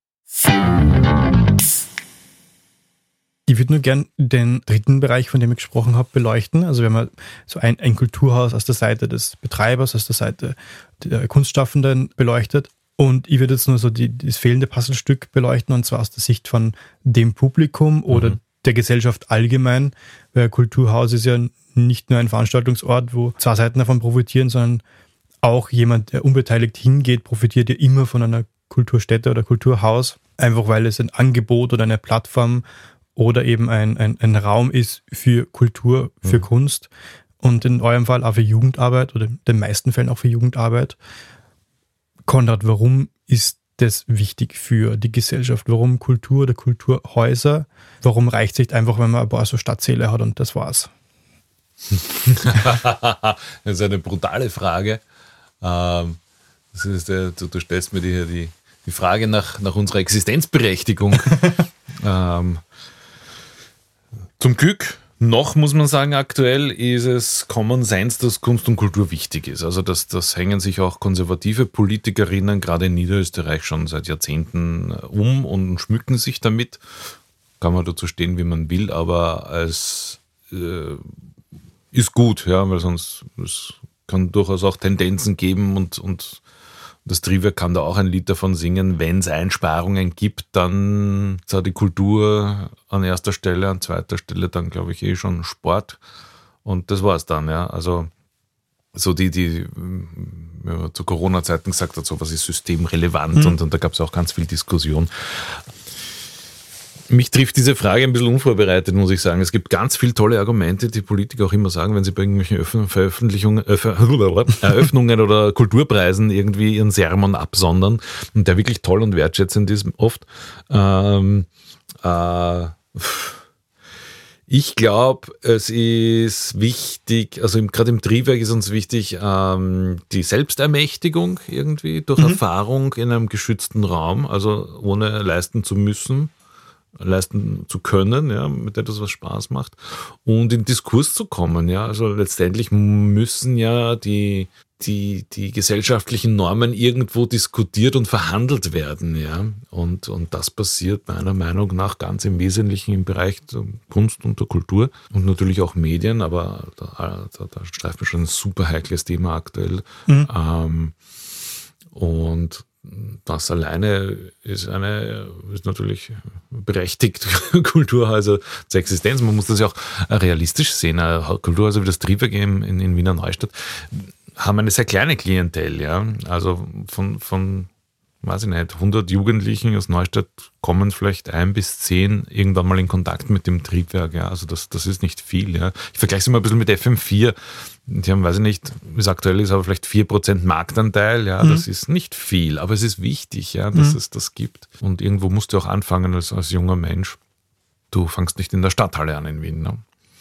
Ich würde nur gern den dritten Bereich, von dem ich gesprochen habe, beleuchten. Also wir haben so ein Kulturhaus aus der Seite des Betreibers, aus der Seite der Kunstschaffenden beleuchtet. Und ich würde jetzt nur so das fehlende Puzzlestück beleuchten, und zwar aus der Sicht von dem Publikum oder der Gesellschaft allgemein. Weil Kulturhaus ist ja nicht nur ein Veranstaltungsort, wo 2 Seiten davon profitieren, sondern auch jemand, der unbeteiligt hingeht, profitiert ja immer von einer Kulturstätte oder Kulturhaus. Einfach weil es ein Angebot oder eine Plattform oder eben ein Raum ist für Kultur, für Kunst und in eurem Fall auch für Jugendarbeit oder in den meisten Fällen auch für Jugendarbeit. Konrad, warum ist das wichtig für die Gesellschaft? Warum Kultur oder Kulturhäuser? Warum reicht es nicht einfach, wenn man ein paar so Stadtsäle hat und das war's? Das ist eine brutale Frage. Das ist, du stellst mir die Frage nach unserer Existenzberechtigung. Zum Glück noch, muss man sagen, aktuell ist es Common Sense, dass Kunst und Kultur wichtig ist. Also das hängen sich auch konservative Politikerinnen, gerade in Niederösterreich, schon seit Jahrzehnten und schmücken sich damit. Kann man dazu stehen, wie man will, aber es ist gut, ja, weil sonst es kann durchaus auch Tendenzen geben und das Triebwerk kann da auch ein Lied davon singen, wenn es Einsparungen gibt, dann ist die Kultur an erster Stelle, an zweiter Stelle dann, glaube ich, schon Sport. Und das war es dann, ja. Also so die zu Corona-Zeiten gesagt hat, so was ist systemrelevant und da gab es auch ganz viel Diskussion. Mich trifft diese Frage ein bisschen unvorbereitet, muss ich sagen. Es gibt ganz viele tolle Argumente, die Politiker auch immer sagen, wenn sie bei irgendwelchen Eröffnungen oder Kulturpreisen irgendwie ihren Sermon absondern und der wirklich toll und wertschätzend ist oft. Ich glaube, es ist wichtig, also gerade im Triebwerk ist uns wichtig, die Selbstermächtigung irgendwie durch Erfahrung in einem geschützten Raum, also ohne leisten zu müssen, leisten zu können, ja, mit etwas, was Spaß macht, und in Diskurs zu kommen, ja, also letztendlich müssen ja die gesellschaftlichen Normen irgendwo diskutiert und verhandelt werden, ja, und das passiert meiner Meinung nach ganz im Wesentlichen im Bereich der Kunst und der Kultur und natürlich auch Medien, aber da streifen wir schon ein super heikles Thema aktuell, und das alleine ist natürlich berechtigt, Kulturhäuser zur Existenz. Man muss das ja auch realistisch sehen. Kulturhäuser wie das Triebwerk in Wiener Neustadt haben eine sehr kleine Klientel. Ja? Also von weiß ich nicht, 100 Jugendlichen aus Neustadt kommen vielleicht 1 bis 10 irgendwann mal in Kontakt mit dem Triebwerk. Ja? Also das ist nicht viel. Ja? Ich vergleiche es immer ein bisschen mit FM4. Die haben, weiß ich nicht, wie es aktuell ist, aber vielleicht 4% Marktanteil. Ja, das ist nicht viel, aber es ist wichtig, ja, dass es das gibt. Und irgendwo musst du auch anfangen als junger Mensch. Du fängst nicht in der Stadthalle an in Wien. Ne?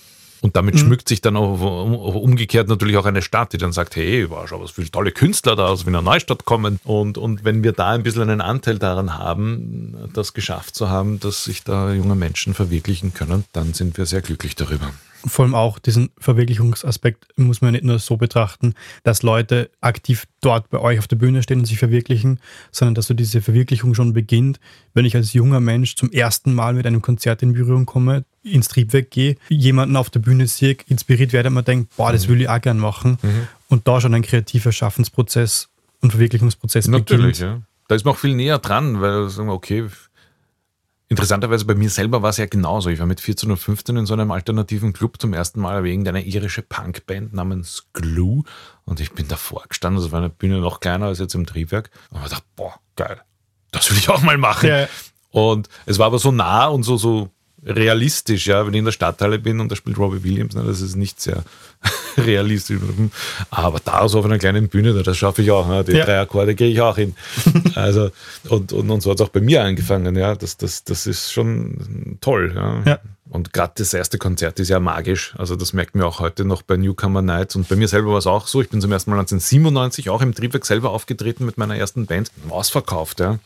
Und damit schmückt sich dann auch umgekehrt natürlich auch eine Stadt, die dann sagt, hey, wow, schau, was für tolle Künstler da aus Wiener Neustadt kommen. Und wenn wir da ein bisschen einen Anteil daran haben, das geschafft zu haben, dass sich da junge Menschen verwirklichen können, dann sind wir sehr glücklich darüber. Vor allem auch diesen Verwirklichungsaspekt muss man nicht nur so betrachten, dass Leute aktiv dort bei euch auf der Bühne stehen und sich verwirklichen, sondern dass so diese Verwirklichung schon beginnt, wenn ich als junger Mensch zum ersten Mal mit einem Konzert in Berührung komme, ins Triebwerk gehe, jemanden auf der Bühne sehe, inspiriert werde und man denkt, boah, das will ich auch gern machen. Und da schon ein kreativer Schaffensprozess und Verwirklichungsprozess beginnt. Natürlich, ja. Da ist man auch viel näher dran, weil sagen wir, okay, interessanterweise bei mir selber war es ja genauso. Ich war mit 14 oder 15 in so einem alternativen Club zum ersten Mal wegen einer irische Punkband namens Glue und ich bin davor gestanden, das war eine Bühne noch kleiner als jetzt im Triebwerk und ich dachte, boah, geil, das will ich auch mal machen. Ja. Und es war aber so nah und so realistisch, ja, wenn ich in der Stadthalle bin und da spielt Robbie Williams, das ist nicht sehr realistisch. Aber da so auf einer kleinen Bühne, das schaffe ich auch, die 3 Akkorde gehe ich auch hin. Also, und so hat es auch bei mir angefangen, ja, das ist schon toll. Ja. Und gerade das erste Konzert ist ja magisch, also das merkt man auch heute noch bei Newcomer Nights und bei mir selber war es auch so, ich bin zum ersten Mal 1997 auch im Triebwerk selber aufgetreten mit meiner ersten Band, ausverkauft, ja.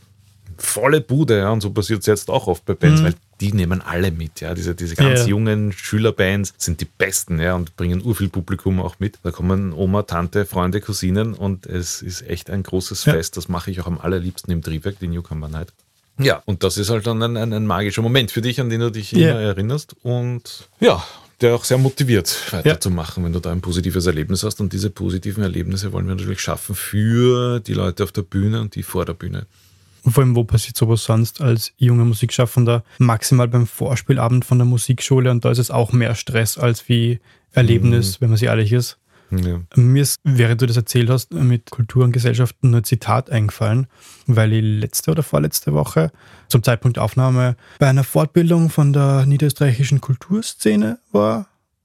Volle Bude, ja, und so passiert es jetzt auch oft bei Bands, weil die nehmen alle mit, ja, diese ganz jungen Schülerbands sind die besten, ja, und bringen urviel Publikum auch mit. Da kommen Oma, Tante, Freunde, Cousinen und es ist echt ein großes Fest, das mache ich auch am allerliebsten im Triebwerk, die Newcomer Night. Ja, und das ist halt dann ein magischer Moment für dich, an den du dich immer erinnerst und ja, der auch sehr motiviert weiterzumachen, wenn du da ein positives Erlebnis hast und diese positiven Erlebnisse wollen wir natürlich schaffen für die Leute auf der Bühne und die vor der Bühne. Vor allem, wo passiert sowas sonst als junger Musikschaffender? Maximal beim Vorspielabend von der Musikschule und da ist es auch mehr Stress als wie Erlebnis, wenn man sich ehrlich ist. Ja. Mir ist, während du das erzählt hast, mit Kultur und Gesellschaft nur ein Zitat eingefallen, weil ich letzte oder vorletzte Woche zum Zeitpunkt der Aufnahme bei einer Fortbildung von der niederösterreichischen Kulturszene war,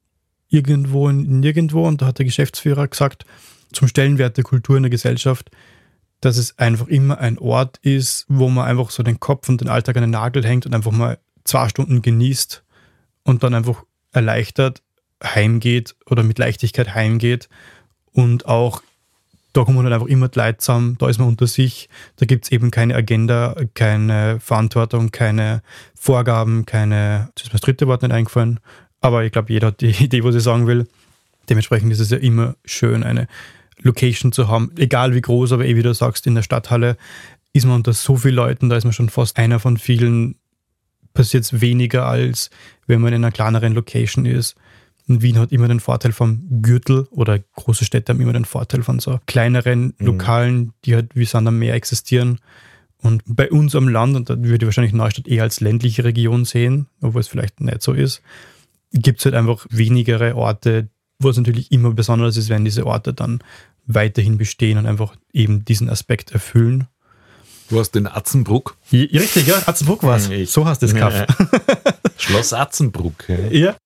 irgendwo in nirgendwo, und da hat der Geschäftsführer gesagt, zum Stellenwert der Kultur in der Gesellschaft, dass es einfach immer ein Ort ist, wo man einfach so den Kopf und den Alltag an den Nagel hängt und einfach mal 2 Stunden genießt und dann einfach erleichtert heimgeht oder mit Leichtigkeit heimgeht. Und auch, da kommen dann einfach immer die Leute zusammen, da ist man unter sich, da gibt es eben keine Agenda, keine Verantwortung, keine Vorgaben, das ist mir das dritte Wort nicht eingefallen, aber ich glaube, jeder hat die Idee, was ich sagen will. Dementsprechend ist es ja immer schön, eine Location zu haben, egal wie groß, aber wie du sagst, in der Stadthalle ist man unter so vielen Leuten, da ist man schon fast einer von vielen, passiert es weniger, als wenn man in einer kleineren Location ist. Und Wien hat immer den Vorteil vom Gürtel oder große Städte haben immer den Vorteil von so kleineren Lokalen, die halt wie Sand am Meer existieren. Und bei uns am Land, und da würde ich wahrscheinlich Neustadt eher als ländliche Region sehen, obwohl es vielleicht nicht so ist, gibt es halt einfach wenigere Orte, wo es natürlich immer besonders ist, wenn diese Orte dann weiterhin bestehen und einfach eben diesen Aspekt erfüllen. Du hast den Atzenbruck. Ja, richtig, ja, Atzenbruck war es. So hast du es gehabt. Schloss Atzenbruck. Ja.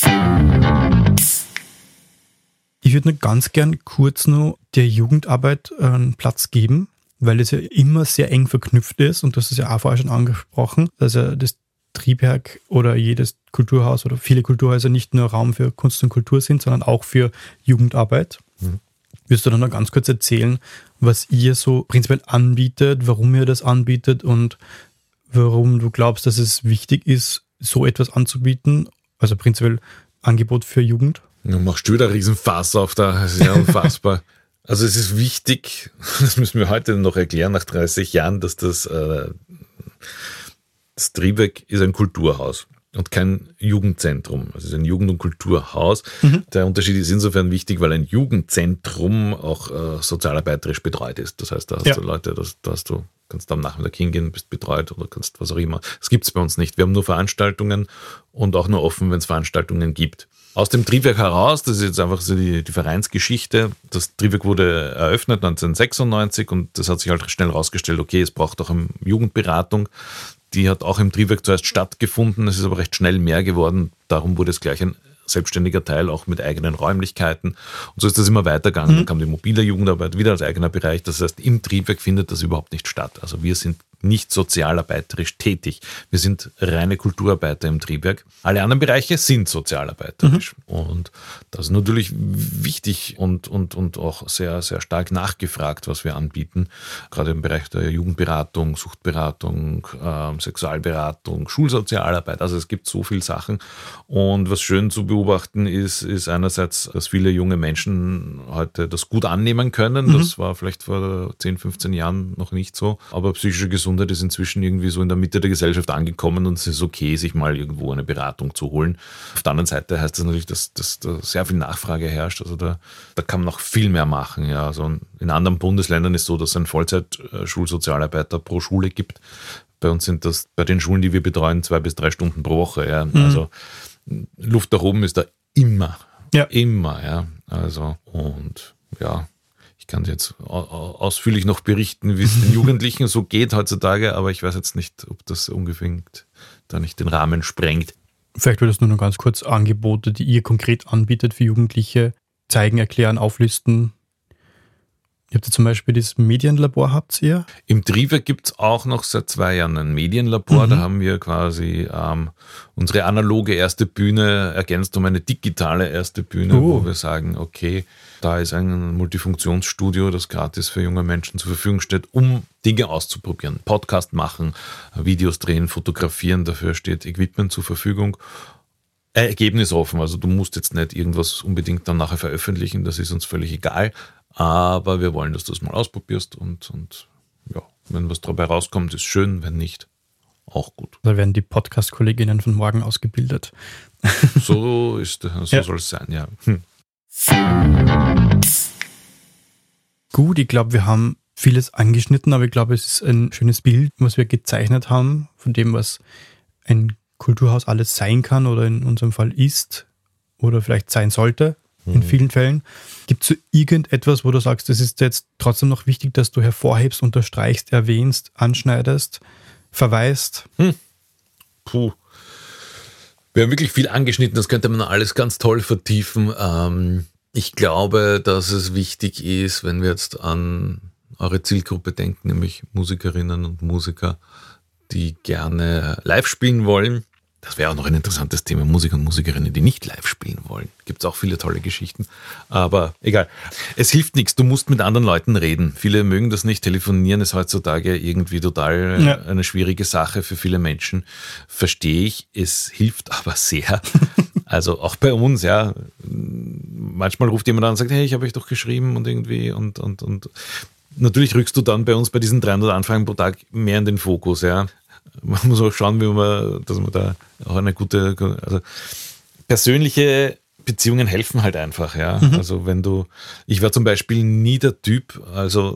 Ich würde nur ganz gern kurz noch der Jugendarbeit einen Platz geben, weil es ja immer sehr eng verknüpft ist und du hast es ja auch vorher schon angesprochen, dass ja das Triebwerk oder jedes Kulturhaus oder viele Kulturhäuser nicht nur Raum für Kunst und Kultur sind, sondern auch für Jugendarbeit. Wirst du dann noch ganz kurz erzählen, was ihr so prinzipiell anbietet, warum ihr das anbietet und warum du glaubst, dass es wichtig ist, so etwas anzubieten, also prinzipiell Angebot für Jugend? Du machst wieder einen riesen Fass auf, das ist ja unfassbar. Also es ist wichtig, das müssen wir heute noch erklären, nach 30 Jahren, dass das Triebwerk ist ein Kulturhaus und kein Jugendzentrum. Also es ist ein Jugend- und Kulturhaus. Der Unterschied ist insofern wichtig, weil ein Jugendzentrum auch sozialarbeiterisch betreut ist. Das heißt, da hast du Leute, kannst am Nachmittag hingehen, bist betreut oder kannst was auch immer. Das gibt es bei uns nicht. Wir haben nur Veranstaltungen und auch nur offen, wenn es Veranstaltungen gibt. Aus dem Triebwerk heraus, das ist jetzt einfach so die Vereinsgeschichte, das Triebwerk wurde eröffnet 1996 und das hat sich halt schnell rausgestellt, okay, es braucht auch eine Jugendberatung. Die hat auch im Triebwerk zuerst stattgefunden, es ist aber recht schnell mehr geworden, darum wurde es gleich ein selbstständiger Teil, auch mit eigenen Räumlichkeiten. Und so ist das immer weitergegangen. Dann kam die mobile Jugendarbeit wieder als eigener Bereich. Das heißt, im Triebwerk findet das überhaupt nicht statt. Also wir sind nicht sozialarbeiterisch tätig. Wir sind reine Kulturarbeiter im Triberg. Alle anderen Bereiche sind sozialarbeiterisch. Und das ist natürlich wichtig und auch sehr, sehr stark nachgefragt, was wir anbieten. Gerade im Bereich der Jugendberatung, Suchtberatung, Sexualberatung, Schulsozialarbeit. Also es gibt so viele Sachen. Und was schön zu beobachten ist einerseits, dass viele junge Menschen heute das gut annehmen können. Das war vielleicht vor 10, 15 Jahren noch nicht so. Aber psychische Gesundheit ist inzwischen irgendwie so in der Mitte der Gesellschaft angekommen und es ist okay, sich mal irgendwo eine Beratung zu holen. Auf der anderen Seite heißt das natürlich, dass da sehr viel Nachfrage herrscht. Also da kann man noch viel mehr machen. Ja. Also in anderen Bundesländern ist es so, dass es einen Vollzeit-Schulsozialarbeiter pro Schule gibt. Bei uns sind das bei den Schulen, die wir betreuen, 2 bis 3 Stunden pro Woche. Ja. Also Luft nach oben ist da immer. Ja. Immer, ja. Also, und ja, ich kann jetzt ausführlich noch berichten, wie es den Jugendlichen so geht heutzutage, aber ich weiß jetzt nicht, ob das unbedingt da nicht den Rahmen sprengt. Vielleicht würdest du nur noch ganz kurz Angebote, die ihr konkret anbietet für Jugendliche, zeigen, erklären, auflisten. Ihr habt ja zum Beispiel das Medienlabor, habt ihr? Im Triberg gibt es auch noch seit 2 Jahren ein Medienlabor. Da haben wir quasi unsere analoge erste Bühne ergänzt um eine digitale erste Bühne, wo wir sagen, okay, da ist ein Multifunktionsstudio, das gratis für junge Menschen zur Verfügung steht, um Dinge auszuprobieren. Podcast machen, Videos drehen, fotografieren, dafür steht Equipment zur Verfügung. Ergebnisoffen, also du musst jetzt nicht irgendwas unbedingt dann nachher veröffentlichen, das ist uns völlig egal. Aber wir wollen, dass du es mal ausprobierst und ja, wenn was dabei rauskommt, ist schön, wenn nicht, auch gut. Da werden die Podcast-Kolleginnen von morgen ausgebildet. So soll es sein, ja. Gut, ich glaube, wir haben vieles angeschnitten, aber ich glaube, es ist ein schönes Bild, was wir gezeichnet haben, von dem, was ein Kulturhaus alles sein kann oder in unserem Fall ist oder vielleicht sein sollte. In vielen Fällen. Gibt es so irgendetwas, wo du sagst, das ist jetzt trotzdem noch wichtig, dass du hervorhebst, unterstreichst, erwähnst, anschneidest, verweist? Wir haben wirklich viel angeschnitten, das könnte man alles ganz toll vertiefen. Ich glaube, dass es wichtig ist, wenn wir jetzt an eure Zielgruppe denken, nämlich Musikerinnen und Musiker, die gerne live spielen wollen. Das wäre auch noch ein interessantes Thema, Musiker und Musikerinnen, die nicht live spielen wollen. Gibt es auch viele tolle Geschichten. Aber egal. Es hilft nichts, du musst mit anderen Leuten reden. Viele mögen das nicht. Telefonieren ist heutzutage irgendwie total eine schwierige Sache für viele Menschen. Verstehe ich. Es hilft aber sehr. Also auch bei uns, ja. Manchmal ruft jemand an und sagt, hey, ich habe euch doch geschrieben und irgendwie und. Natürlich rückst du dann bei uns bei diesen 300 Anfragen pro Tag mehr in den Fokus, ja. Man muss auch schauen, dass man da auch eine gute, also persönliche Beziehungen helfen halt einfach, ja. Also ich war zum Beispiel nie der Typ, also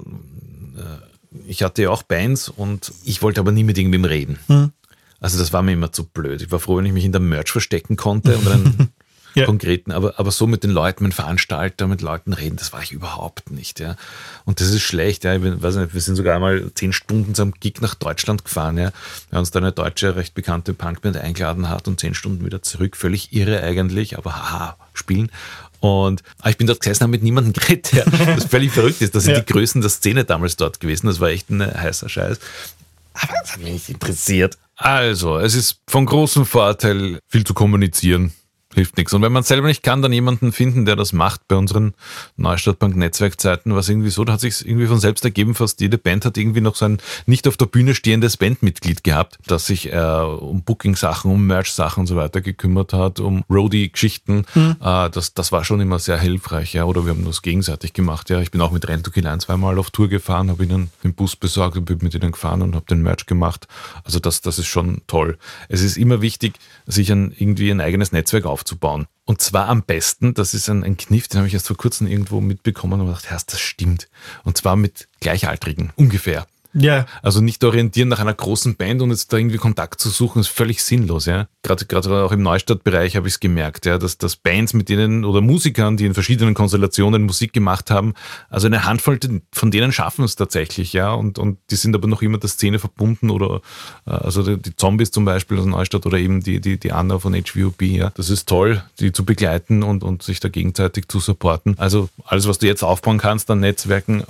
ich hatte ja auch Bands und ich wollte aber nie mit irgendwem reden. Also das war mir immer zu blöd. Ich war froh, wenn ich mich in der Merch verstecken konnte und einen konkreten, aber so mit den Leuten, mit Veranstaltern, mit Leuten reden, das war ich überhaupt nicht, ja. Und das ist schlecht, ja. Ich weiß nicht, wir sind sogar einmal 10 Stunden zu einem Gig nach Deutschland gefahren, ja. Weil uns da eine deutsche, recht bekannte Punkband eingeladen hat und 10 Stunden wieder zurück. Völlig irre eigentlich, aber spielen. Und ich bin dort gesessen, habe mit niemandem geredet, ja. Das völlig verrückt ist. Das sind die Größen der Szene damals dort gewesen. Das war echt ein heißer Scheiß. Aber das hat mich nicht interessiert. Also, es ist von großem Vorteil, viel zu kommunizieren. Hilft nichts. Und wenn man es selber nicht kann, dann jemanden finden, der das macht. Bei unseren Neustadtbank-Netzwerkzeiten war es irgendwie so, da hat sich irgendwie von selbst ergeben, fast jede Band hat irgendwie noch so ein nicht auf der Bühne stehendes Bandmitglied gehabt, das sich um Booking-Sachen, um Merch-Sachen und so weiter gekümmert hat, um Roadie-Geschichten. Das war schon immer sehr hilfreich. Ja. Oder wir haben das gegenseitig gemacht. Ja. Ich bin auch mit Rent to Kill 2-mal auf Tour gefahren, habe ihnen den Bus besorgt und bin mit ihnen gefahren und habe den Merch gemacht. Also das ist schon toll. Es ist immer wichtig, sich irgendwie ein eigenes Netzwerk aufzubauen. Und zwar am besten, das ist ein Kniff, den habe ich erst vor kurzem irgendwo mitbekommen und gedacht, das stimmt. Und zwar mit Gleichaltrigen, ungefähr. Ja. Also nicht orientieren nach einer großen Band und jetzt da irgendwie Kontakt zu suchen, ist völlig sinnlos, ja. Gerade auch im Neustadtbereich habe ich es gemerkt, ja, dass Bands mit denen oder Musikern, die in verschiedenen Konstellationen Musik gemacht haben, also eine Handvoll von denen schaffen es tatsächlich, ja, und die sind aber noch immer der Szene verbunden oder also die Zombies zum Beispiel aus Neustadt oder eben die Anna von HVOB, ja. Das ist toll, die zu begleiten und sich da gegenseitig zu supporten. Also alles, was du jetzt aufbauen kannst an Netzwerken,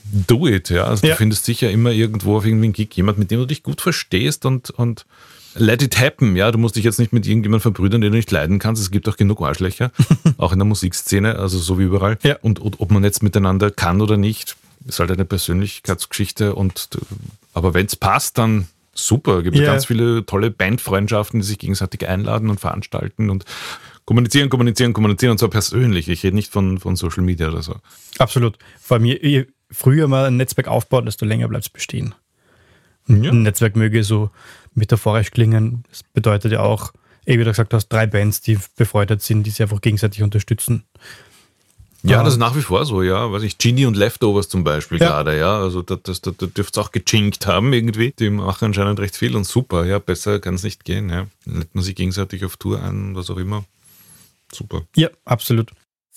do it, ja. Also Ja. du findest sicher immer irgendwo auf irgendwie einen Gig jemand, mit dem du dich gut verstehst und let it happen, ja. Du musst dich jetzt nicht mit irgendjemandem verbrüdern, den du nicht leiden kannst. Es gibt auch genug Arschlöcher, auch in der Musikszene, also so wie überall. Ja. Und ob man jetzt miteinander kann oder nicht, ist halt eine Persönlichkeitsgeschichte. Aber wenn es passt, dann super. Es gibt Ja. ganz viele tolle Bandfreundschaften, die sich gegenseitig einladen und veranstalten und kommunizieren und zwar persönlich. Ich rede nicht von Social Media oder so. Absolut. Vor allem, je früher mal ein Netzwerk aufbaut, desto länger bleibt es bestehen. Ja. Ein Netzwerk möge so metaphorisch klingen. Das bedeutet ja auch, wie du gesagt hast, 3 Bands, die befreundet sind, die sich einfach gegenseitig unterstützen. Ja, das ist nach wie vor so, ja. Weiß ich, Genie und Leftovers zum Beispiel Ja. gerade, ja. Also da dürft ihr auch gechinkt haben irgendwie. Die machen anscheinend recht viel und super, ja. Besser kann es nicht gehen, ja. Lädt man sich gegenseitig auf Tour ein, was auch immer. Super. Ja, absolut.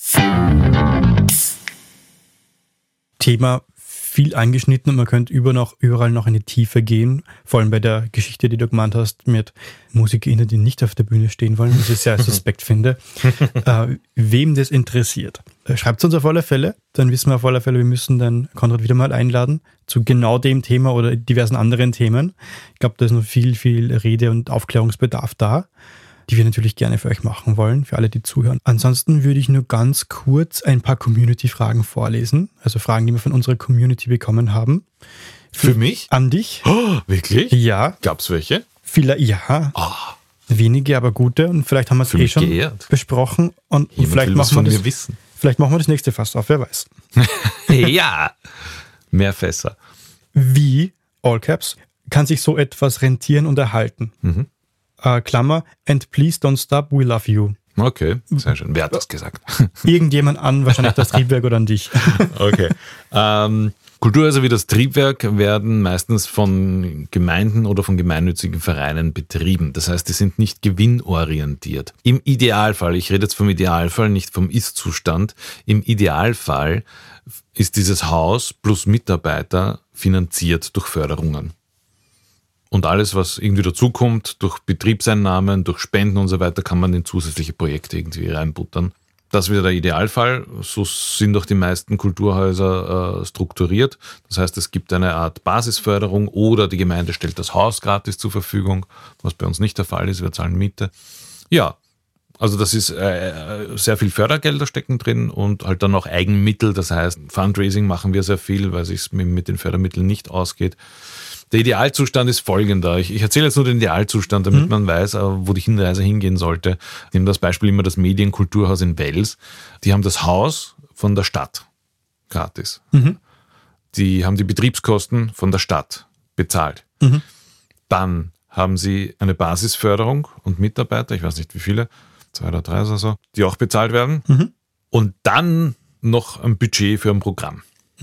Thema viel angeschnitten und man könnte überall noch in die Tiefe gehen. Vor allem bei der Geschichte, die du gemeint hast, mit MusikerInnen, die nicht auf der Bühne stehen wollen, was ich sehr suspekt finde. Wem das interessiert, schreibt es uns auf alle Fälle. Dann wissen wir auf alle Fälle, wir müssen dann Konrad wieder mal einladen zu genau dem Thema oder diversen anderen Themen. Ich glaube, da ist noch viel Rede- und Aufklärungsbedarf da, die wir natürlich gerne für euch machen wollen, für alle, die zuhören. Ansonsten würde ich nur ganz kurz ein paar Community-Fragen vorlesen, also Fragen, die wir von unserer Community bekommen haben. Für mich? An dich. Oh, wirklich? Ja, Gab's welche? viele, ja, wenige, aber gute und vielleicht haben wir es Fühl mich schon geehrt. besprochen und Jemand vielleicht will was machen, von wir mir wissen. vielleicht machen wir das nächste Fass auf, wer weiß. Ja, mehr Fässer. Wie, All Caps, kann sich so etwas rentieren und erhalten? Klammer, and please don't stop, we love you. Okay, sehr schön. Wer hat das gesagt? Irgendjemand an, wahrscheinlich das Triebwerk oder an dich. Okay. Kulturhäuser wie das Triebwerk werden meistens von Gemeinden oder von gemeinnützigen Vereinen betrieben. Das heißt, die sind nicht gewinnorientiert. Im Idealfall, ich rede jetzt vom Idealfall, nicht vom Ist-Zustand, im Idealfall ist dieses Haus plus Mitarbeiter finanziert durch Förderungen. Und alles, was irgendwie dazukommt, durch Betriebseinnahmen, durch Spenden und so weiter, kann man in zusätzliche Projekte irgendwie reinbuttern. Das wäre der Idealfall. So sind auch die meisten Kulturhäuser strukturiert. Das heißt, es gibt eine Art Basisförderung oder die Gemeinde stellt das Haus gratis zur Verfügung, was bei uns nicht der Fall ist. Wir zahlen Miete. Ja, also das ist sehr viel Fördergelder stecken drin und halt dann auch Eigenmittel. Das heißt, Fundraising machen wir sehr viel, weil es sich mit den Fördermitteln nicht ausgeht. Der Idealzustand ist folgender. Ich erzähle jetzt nur den Idealzustand, damit man weiß, wo die Hinreise hingehen sollte. Ich nehme das Beispiel immer das Medienkulturhaus in Wels. Die haben das Haus von der Stadt gratis. Die haben die Betriebskosten von der Stadt bezahlt. Dann haben sie eine Basisförderung und Mitarbeiter, ich weiß nicht wie viele, 2 oder 3 oder so, die auch bezahlt werden. Und dann noch ein Budget für ein Programm.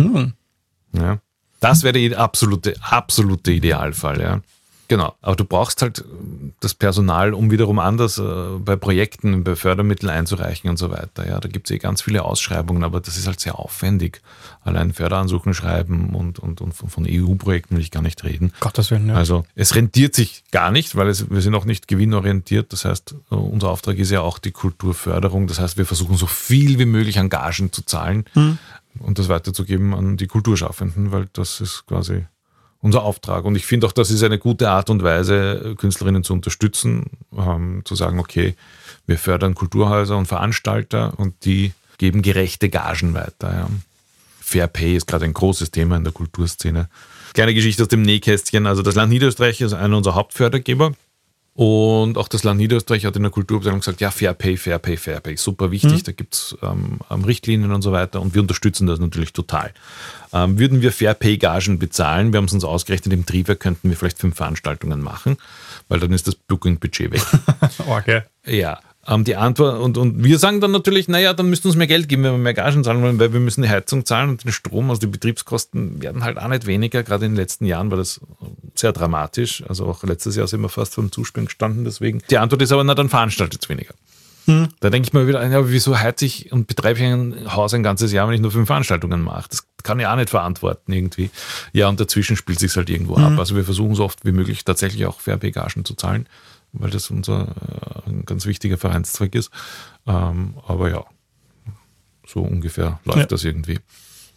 Ja. Das wäre der absolute Idealfall, ja. Genau, aber du brauchst halt das Personal, um wiederum anders bei Projekten, bei Fördermitteln einzureichen und so weiter. Ja, da gibt es ganz viele Ausschreibungen, aber das ist halt sehr aufwendig. Allein Förderansuchen schreiben und von EU-Projekten will ich gar nicht reden. Gottes Willen, ja. Also es rentiert sich gar nicht, weil wir sind auch nicht gewinnorientiert. Das heißt, unser Auftrag ist ja auch die Kulturförderung. Das heißt, wir versuchen so viel wie möglich an Gagen zu zahlen und das weiterzugeben an die Kulturschaffenden, weil das ist quasi unser Auftrag. Und ich finde auch, das ist eine gute Art und Weise, Künstlerinnen zu unterstützen, zu sagen, okay, wir fördern Kulturhäuser und Veranstalter und die geben gerechte Gagen weiter. Ja. Fair Pay ist gerade ein großes Thema in der Kulturszene. Kleine Geschichte aus dem Nähkästchen. Also das Land Niederösterreich ist einer unserer Hauptfördergeber. Und auch das Land Niederösterreich hat in der Kulturabteilung gesagt, ja, Fair Pay, super wichtig, da gibt es Richtlinien und so weiter und wir unterstützen das natürlich total. Würden wir Fair Pay Gagen bezahlen, wir haben es uns ausgerechnet, im Triebwerk könnten wir vielleicht 5 Veranstaltungen machen, weil dann ist das Booking-Budget weg. Okay. Ja, die Antwort, und wir sagen dann natürlich, naja, dann müsst ihr uns mehr Geld geben, wenn wir mehr Gagen zahlen wollen, weil wir müssen die Heizung zahlen und den Strom, also die Betriebskosten werden halt auch nicht weniger. Gerade in den letzten Jahren war das sehr dramatisch. Also auch letztes Jahr sind wir fast vor dem Zuspringen gestanden, deswegen. Die Antwort ist aber, na, dann veranstaltet es weniger. Da denke ich mir wieder, ja, wieso heize ich und betreibe ich ein Haus ein ganzes Jahr, wenn ich nur 5 Veranstaltungen mache? Das kann ich auch nicht verantworten irgendwie. Ja, und dazwischen spielt es sich halt irgendwo ab. Also wir versuchen so oft wie möglich tatsächlich auch Fair-Pay-Gagen zu zahlen, weil das unser ein ganz wichtiger Vereinszweck ist. Aber ja, so ungefähr läuft das irgendwie.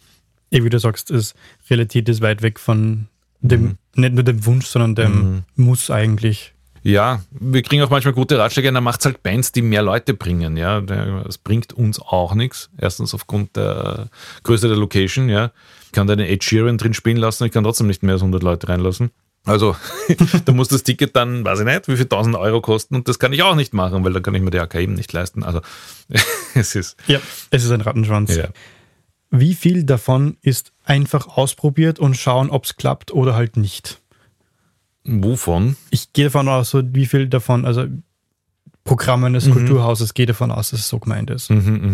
Wie du sagst, Realität ist weit weg von dem, nicht nur dem Wunsch, sondern dem Muss eigentlich. Ja, wir kriegen auch manchmal gute Ratschläge, dann macht es halt Bands, die mehr Leute bringen, ja. Das bringt uns auch nichts. Erstens aufgrund der Größe der Location, ja. Ich kann da einen Ed Sheeran drin spielen lassen, ich kann trotzdem nicht mehr als 100 Leute reinlassen. Also, da muss das Ticket dann, weiß ich nicht, wie viel 1.000 Euro kosten und das kann ich auch nicht machen, weil dann kann ich mir die AKM nicht leisten. Also, es ist ein Rattenschwanz. Ja. Wie viel davon ist einfach ausprobiert und schauen, ob es klappt oder halt nicht? Wovon? Ich gehe davon aus, so wie viel davon, also Programm eines Kulturhauses, gehe davon aus, dass es so gemeint ist.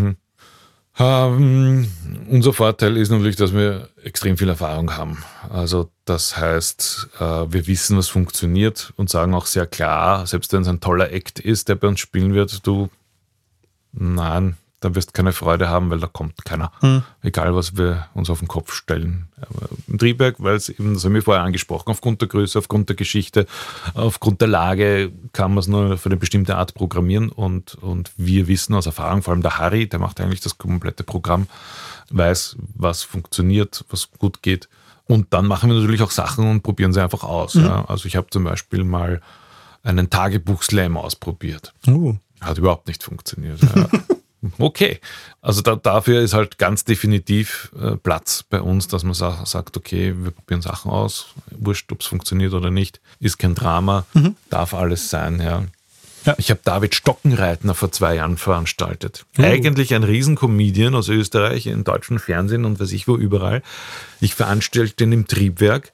Unser Vorteil ist natürlich, dass wir extrem viel Erfahrung haben. Also das heißt, wir wissen, was funktioniert und sagen auch sehr klar, selbst wenn es ein toller Act ist, der bei uns spielen wird, nein, da wirst du keine Freude haben, weil da kommt keiner. Egal, was wir uns auf den Kopf stellen. Aber im Triebwerk, weil es eben, das haben wir vorher angesprochen, aufgrund der Größe, aufgrund der Geschichte, aufgrund der Lage kann man es nur für eine bestimmte Art programmieren und wir wissen aus Erfahrung, vor allem der Harry, der macht eigentlich das komplette Programm, weiß, was funktioniert, was gut geht. Und dann machen wir natürlich auch Sachen und probieren sie einfach aus. Ja. Also ich habe zum Beispiel mal einen Tagebuch-Slam ausprobiert. Hat überhaupt nicht funktioniert. Ja. Okay, also dafür ist halt ganz definitiv Platz bei uns, dass man sagt, okay, wir probieren Sachen aus, wurscht, ob es funktioniert oder nicht, ist kein Drama, darf alles sein. Ja. Ich habe David Stockenreitner vor 2 Jahren veranstaltet. Eigentlich ein Riesencomedian aus Österreich, im deutschen Fernsehen und weiß ich wo überall. Ich veranstalte den im Triebwerk.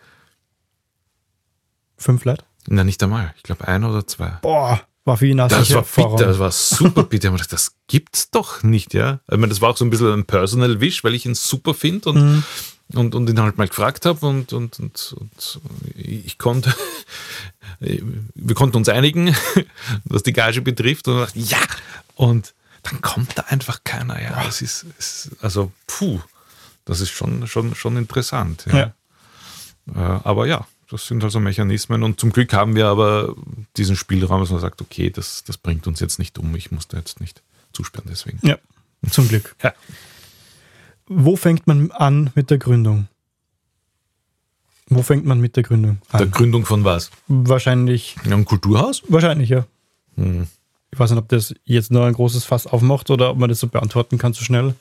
5 Leute? Na, nicht einmal. Ich glaube 1 oder 2. Boah, war für ihn das war bitter, das war super bitter. Ich habe gedacht, das gibt's doch nicht, ja. Ich meine, das war auch so ein bisschen ein Personal Wish, weil ich ihn super finde und ihn halt mal gefragt habe und ich konnte, wir konnten uns einigen, was die Gage betrifft und dachte, ja, und dann kommt da einfach keiner, ja. Das ist also, das ist schon interessant, ja. Aber ja. Das sind also Mechanismen und zum Glück haben wir aber diesen Spielraum, dass man sagt, okay, das bringt uns jetzt nicht um, ich muss da jetzt nicht zusperren deswegen. Ja, zum Glück. Ja. Wo fängt man an mit der Gründung? Der Gründung von was? Wahrscheinlich. Ein Kulturhaus? Wahrscheinlich, ja. Ich weiß nicht, ob das jetzt nur ein großes Fass aufmacht oder ob man das so beantworten kann so schnell.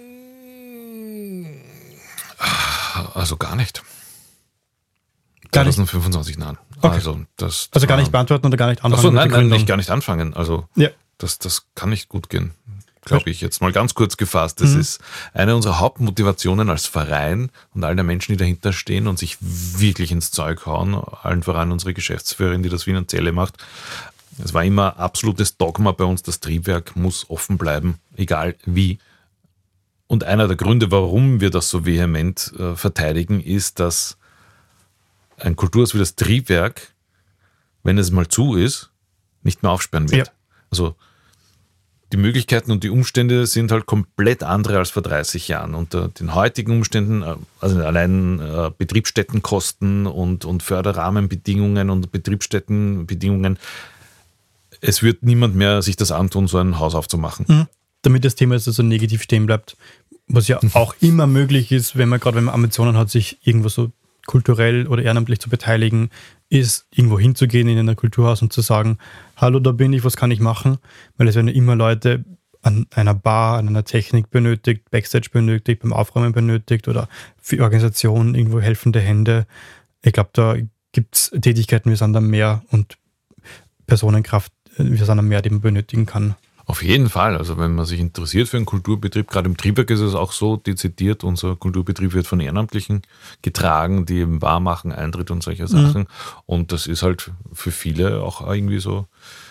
Also gar nicht. Gar nicht. 2025, nein. Okay. Also gar nicht beantworten oder gar nicht anfangen? Achso, nein, nicht gar nicht anfangen. Also das kann nicht gut gehen, glaube ich. Jetzt mal ganz kurz gefasst. Das ist eine unserer Hauptmotivationen als Verein und all der Menschen, die dahinter stehen und sich wirklich ins Zeug hauen, allen voran unsere Geschäftsführerin, die das Finanzielle macht. Es war immer absolutes Dogma bei uns, das Triebwerk muss offen bleiben, egal wie. Und einer der Gründe, warum wir das so vehement verteidigen, ist, dass ein Kulturhaus wie das Triebwerk, wenn es mal zu ist, nicht mehr aufsperren wird. Ja. Also die Möglichkeiten und die Umstände sind halt komplett andere als vor 30 Jahren. Unter den heutigen Umständen, also allein Betriebsstättenkosten und Förderrahmenbedingungen und Betriebsstättenbedingungen, es wird niemand mehr sich das antun, so ein Haus aufzumachen. Damit das Thema so negativ stehen bleibt, was ja auch immer möglich ist, wenn man Ambitionen hat, sich irgendwo so kulturell oder ehrenamtlich zu beteiligen, ist irgendwo hinzugehen in ein Kulturhaus und zu sagen, hallo, da bin ich, was kann ich machen? Weil es werden ja immer Leute an einer Bar, an einer Technik benötigt, Backstage benötigt, beim Aufräumen benötigt oder für Organisationen irgendwo helfende Hände. Ich glaube, da gibt es Tätigkeiten, wir sind da mehr und Personenkraft, wir sind da mehr, die man benötigen kann. Auf jeden Fall. Also wenn man sich interessiert für einen Kulturbetrieb, gerade im Triebwerk ist es auch so dezidiert, unser Kulturbetrieb wird von Ehrenamtlichen getragen, die eben Bar machen, Eintritt und solche Sachen. Und das ist halt für viele auch irgendwie so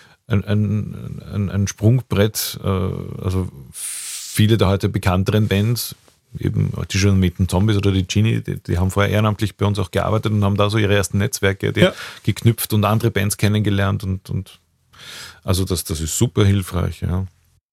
ein Sprungbrett. Also viele der heute bekannteren Bands, eben die Genometen Zombies oder die Genie, die haben vorher ehrenamtlich bei uns auch gearbeitet und haben da so ihre ersten Netzwerke geknüpft und andere Bands kennengelernt und also das ist super hilfreich, ja.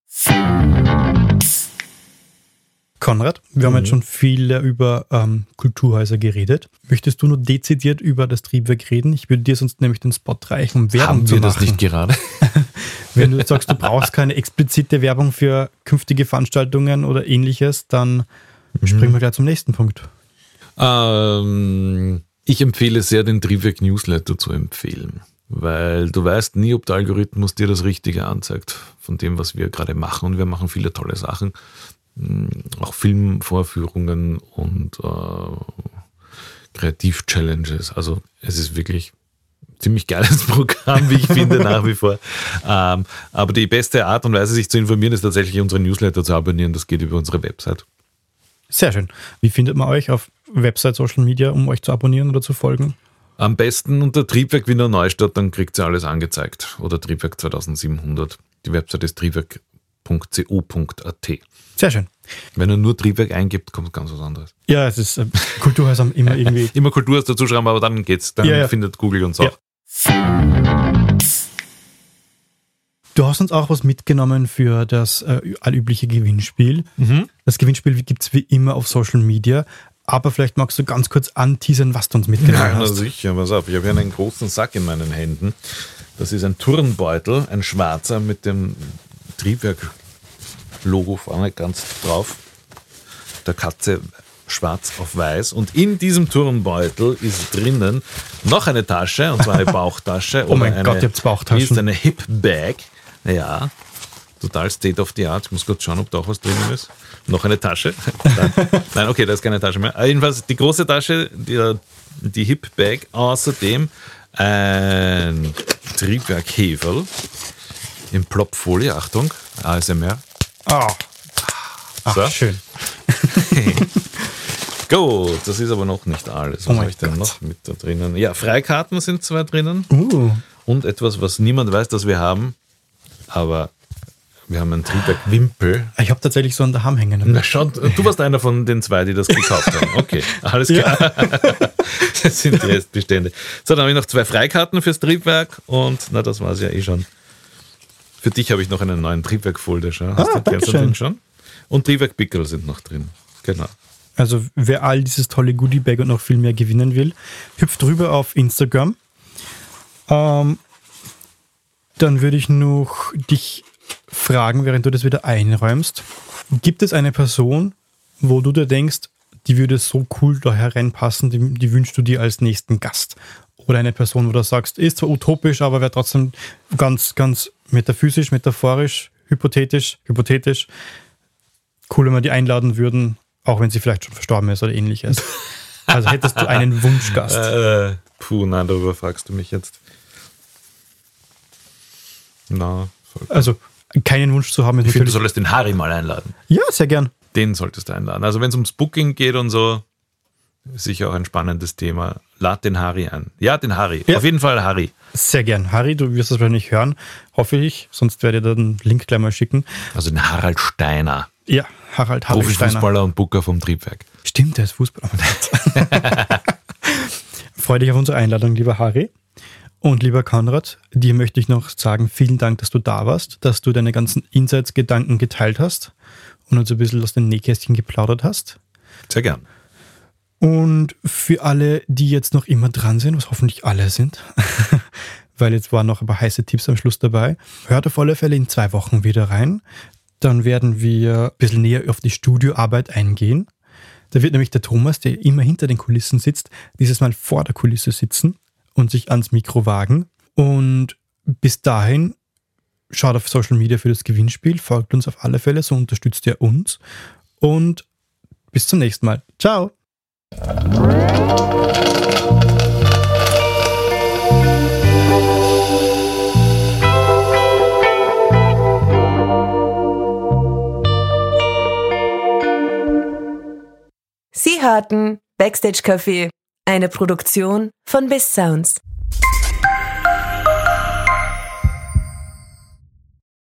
Konrad, wir haben jetzt schon viel über Kulturhäuser geredet. Möchtest du nur dezidiert über das Triebwerk reden? Ich würde dir sonst nämlich den Spot reichen, um Werbung zu machen. Haben wir das nicht gerade? Wenn du sagst, du brauchst keine explizite Werbung für künftige Veranstaltungen oder ähnliches, dann Springen wir gleich zum nächsten Punkt. Ich empfehle sehr, den Triebwerk Newsletter zu empfehlen, weil du weißt nie, ob der Algorithmus dir das Richtige anzeigt von dem, was wir gerade machen. Und wir machen viele tolle Sachen, auch Filmvorführungen und Kreativ-Challenges. Also es ist wirklich ein ziemlich geiles Programm, wie ich finde, nach wie vor. Aber die beste Art und Weise, sich zu informieren, ist tatsächlich, unsere Newsletter zu abonnieren. Das geht über unsere Website. Sehr schön. Wie findet man euch auf Website, Social Media, um euch zu abonnieren oder zu folgen? Am besten unter Triebwerk Wiener Neustadt, dann kriegt ihr alles angezeigt. Oder Triebwerk 2700. Die Website ist triebwerk.co.at. Sehr schön. Wenn ihr nur Triebwerk eingibt, kommt ganz was anderes. Ja, es ist Kulturhäuser immer irgendwie. Immer Kultur dazu schreiben, aber dann geht's. Dann findet Google uns auch. Ja. Du hast uns auch was mitgenommen für das allübliche Gewinnspiel. Das Gewinnspiel gibt es wie immer auf Social Media. Aber vielleicht magst du ganz kurz anteasern, was du uns mitgenommen hast. Ja, sicher. Pass auf, ich habe hier einen großen Sack in meinen Händen. Das ist ein Turnbeutel, ein schwarzer mit dem Triebwerk-Logo vorne ganz drauf. Der Katze schwarz auf weiß. Und in diesem Turnbeutel ist drinnen noch eine Tasche, und zwar eine Bauchtasche. Oh mein Gott, ihr habt Bauchtaschen. Ist eine Hip Bag. Ja, total state of the art. Ich muss kurz schauen, ob da auch was drinnen ist. Noch eine Tasche. Nein, okay, da ist keine Tasche mehr. Jedenfalls die große Tasche, die Hip Bag. Außerdem ein Triebwerkheferl in Plopfolie. Achtung, ASMR. Oh. Ach, so. Schön. Gut, das ist aber noch nicht alles. Was habe ich denn noch mit da drinnen? Ja, Freikarten sind 2 drinnen. Und etwas, was niemand weiß, dass wir haben. Aber wir haben einen Triebwerk-Wimpel. Ich habe tatsächlich so einen daheim hängen. Na schon, du warst einer von den 2, die das gekauft haben. Okay, alles klar. Ja. Das sind die Restbestände. So, dann habe ich noch 2 Freikarten fürs Triebwerk und das war es ja eh schon. Für dich habe ich noch einen neuen Triebwerk-Folder. Hast du den drin schon? Und Triebwerk-Pickel sind noch drin. Genau. Also wer all dieses tolle Goodie-Bag und noch viel mehr gewinnen will, hüpft rüber auf Instagram. Dann würde ich noch dich fragen, während du das wieder einräumst. Gibt es eine Person, wo du dir denkst, die würde so cool da hereinpassen, die wünschst du dir als nächsten Gast? Oder eine Person, wo du sagst, ist zwar utopisch, aber wäre trotzdem ganz, ganz metaphysisch, metaphorisch, hypothetisch, cool, wenn wir die einladen würden, auch wenn sie vielleicht schon verstorben ist oder ähnliches. Also hättest du einen Wunschgast? Nein, darüber fragst du mich jetzt. Also keinen Wunsch zu haben. Ich finde, du solltest den Harry mal einladen. Ja, sehr gern. Den solltest du einladen. Also wenn es ums Booking geht und so, sicher auch ein spannendes Thema. Lad den Harry ein. Ja, den Harry. Ja. Auf jeden Fall Harry. Sehr gern. Harry, du wirst das wahrscheinlich hören, hoffe ich. Sonst werde ich dir den Link gleich mal schicken. Also den Harald Steiner. Ja, Harry Steiner. Profifußballer und Booker vom Triebwerk. Stimmt, der ist Fußballer. Freue dich auf unsere Einladung, lieber Harry. Und lieber Konrad, dir möchte ich noch sagen, vielen Dank, dass du da warst, dass du deine ganzen Insights-Gedanken geteilt hast und uns ein bisschen aus den Nähkästchen geplaudert hast. Sehr gern. Und für alle, die jetzt noch immer dran sind, was hoffentlich alle sind, weil jetzt waren noch ein paar heiße Tipps am Schluss dabei, hört auf alle Fälle in 2 Wochen wieder rein. Dann werden wir ein bisschen näher auf die Studioarbeit eingehen. Da wird nämlich der Thomas, der immer hinter den Kulissen sitzt, dieses Mal vor der Kulisse sitzen und sich ans Mikro wagen. Und bis dahin schaut auf Social Media für das Gewinnspiel, folgt uns auf alle Fälle, so unterstützt ihr uns. Und bis zum nächsten Mal. Ciao! Sie hörten Backstage Café, eine Produktion von Biss Sounds.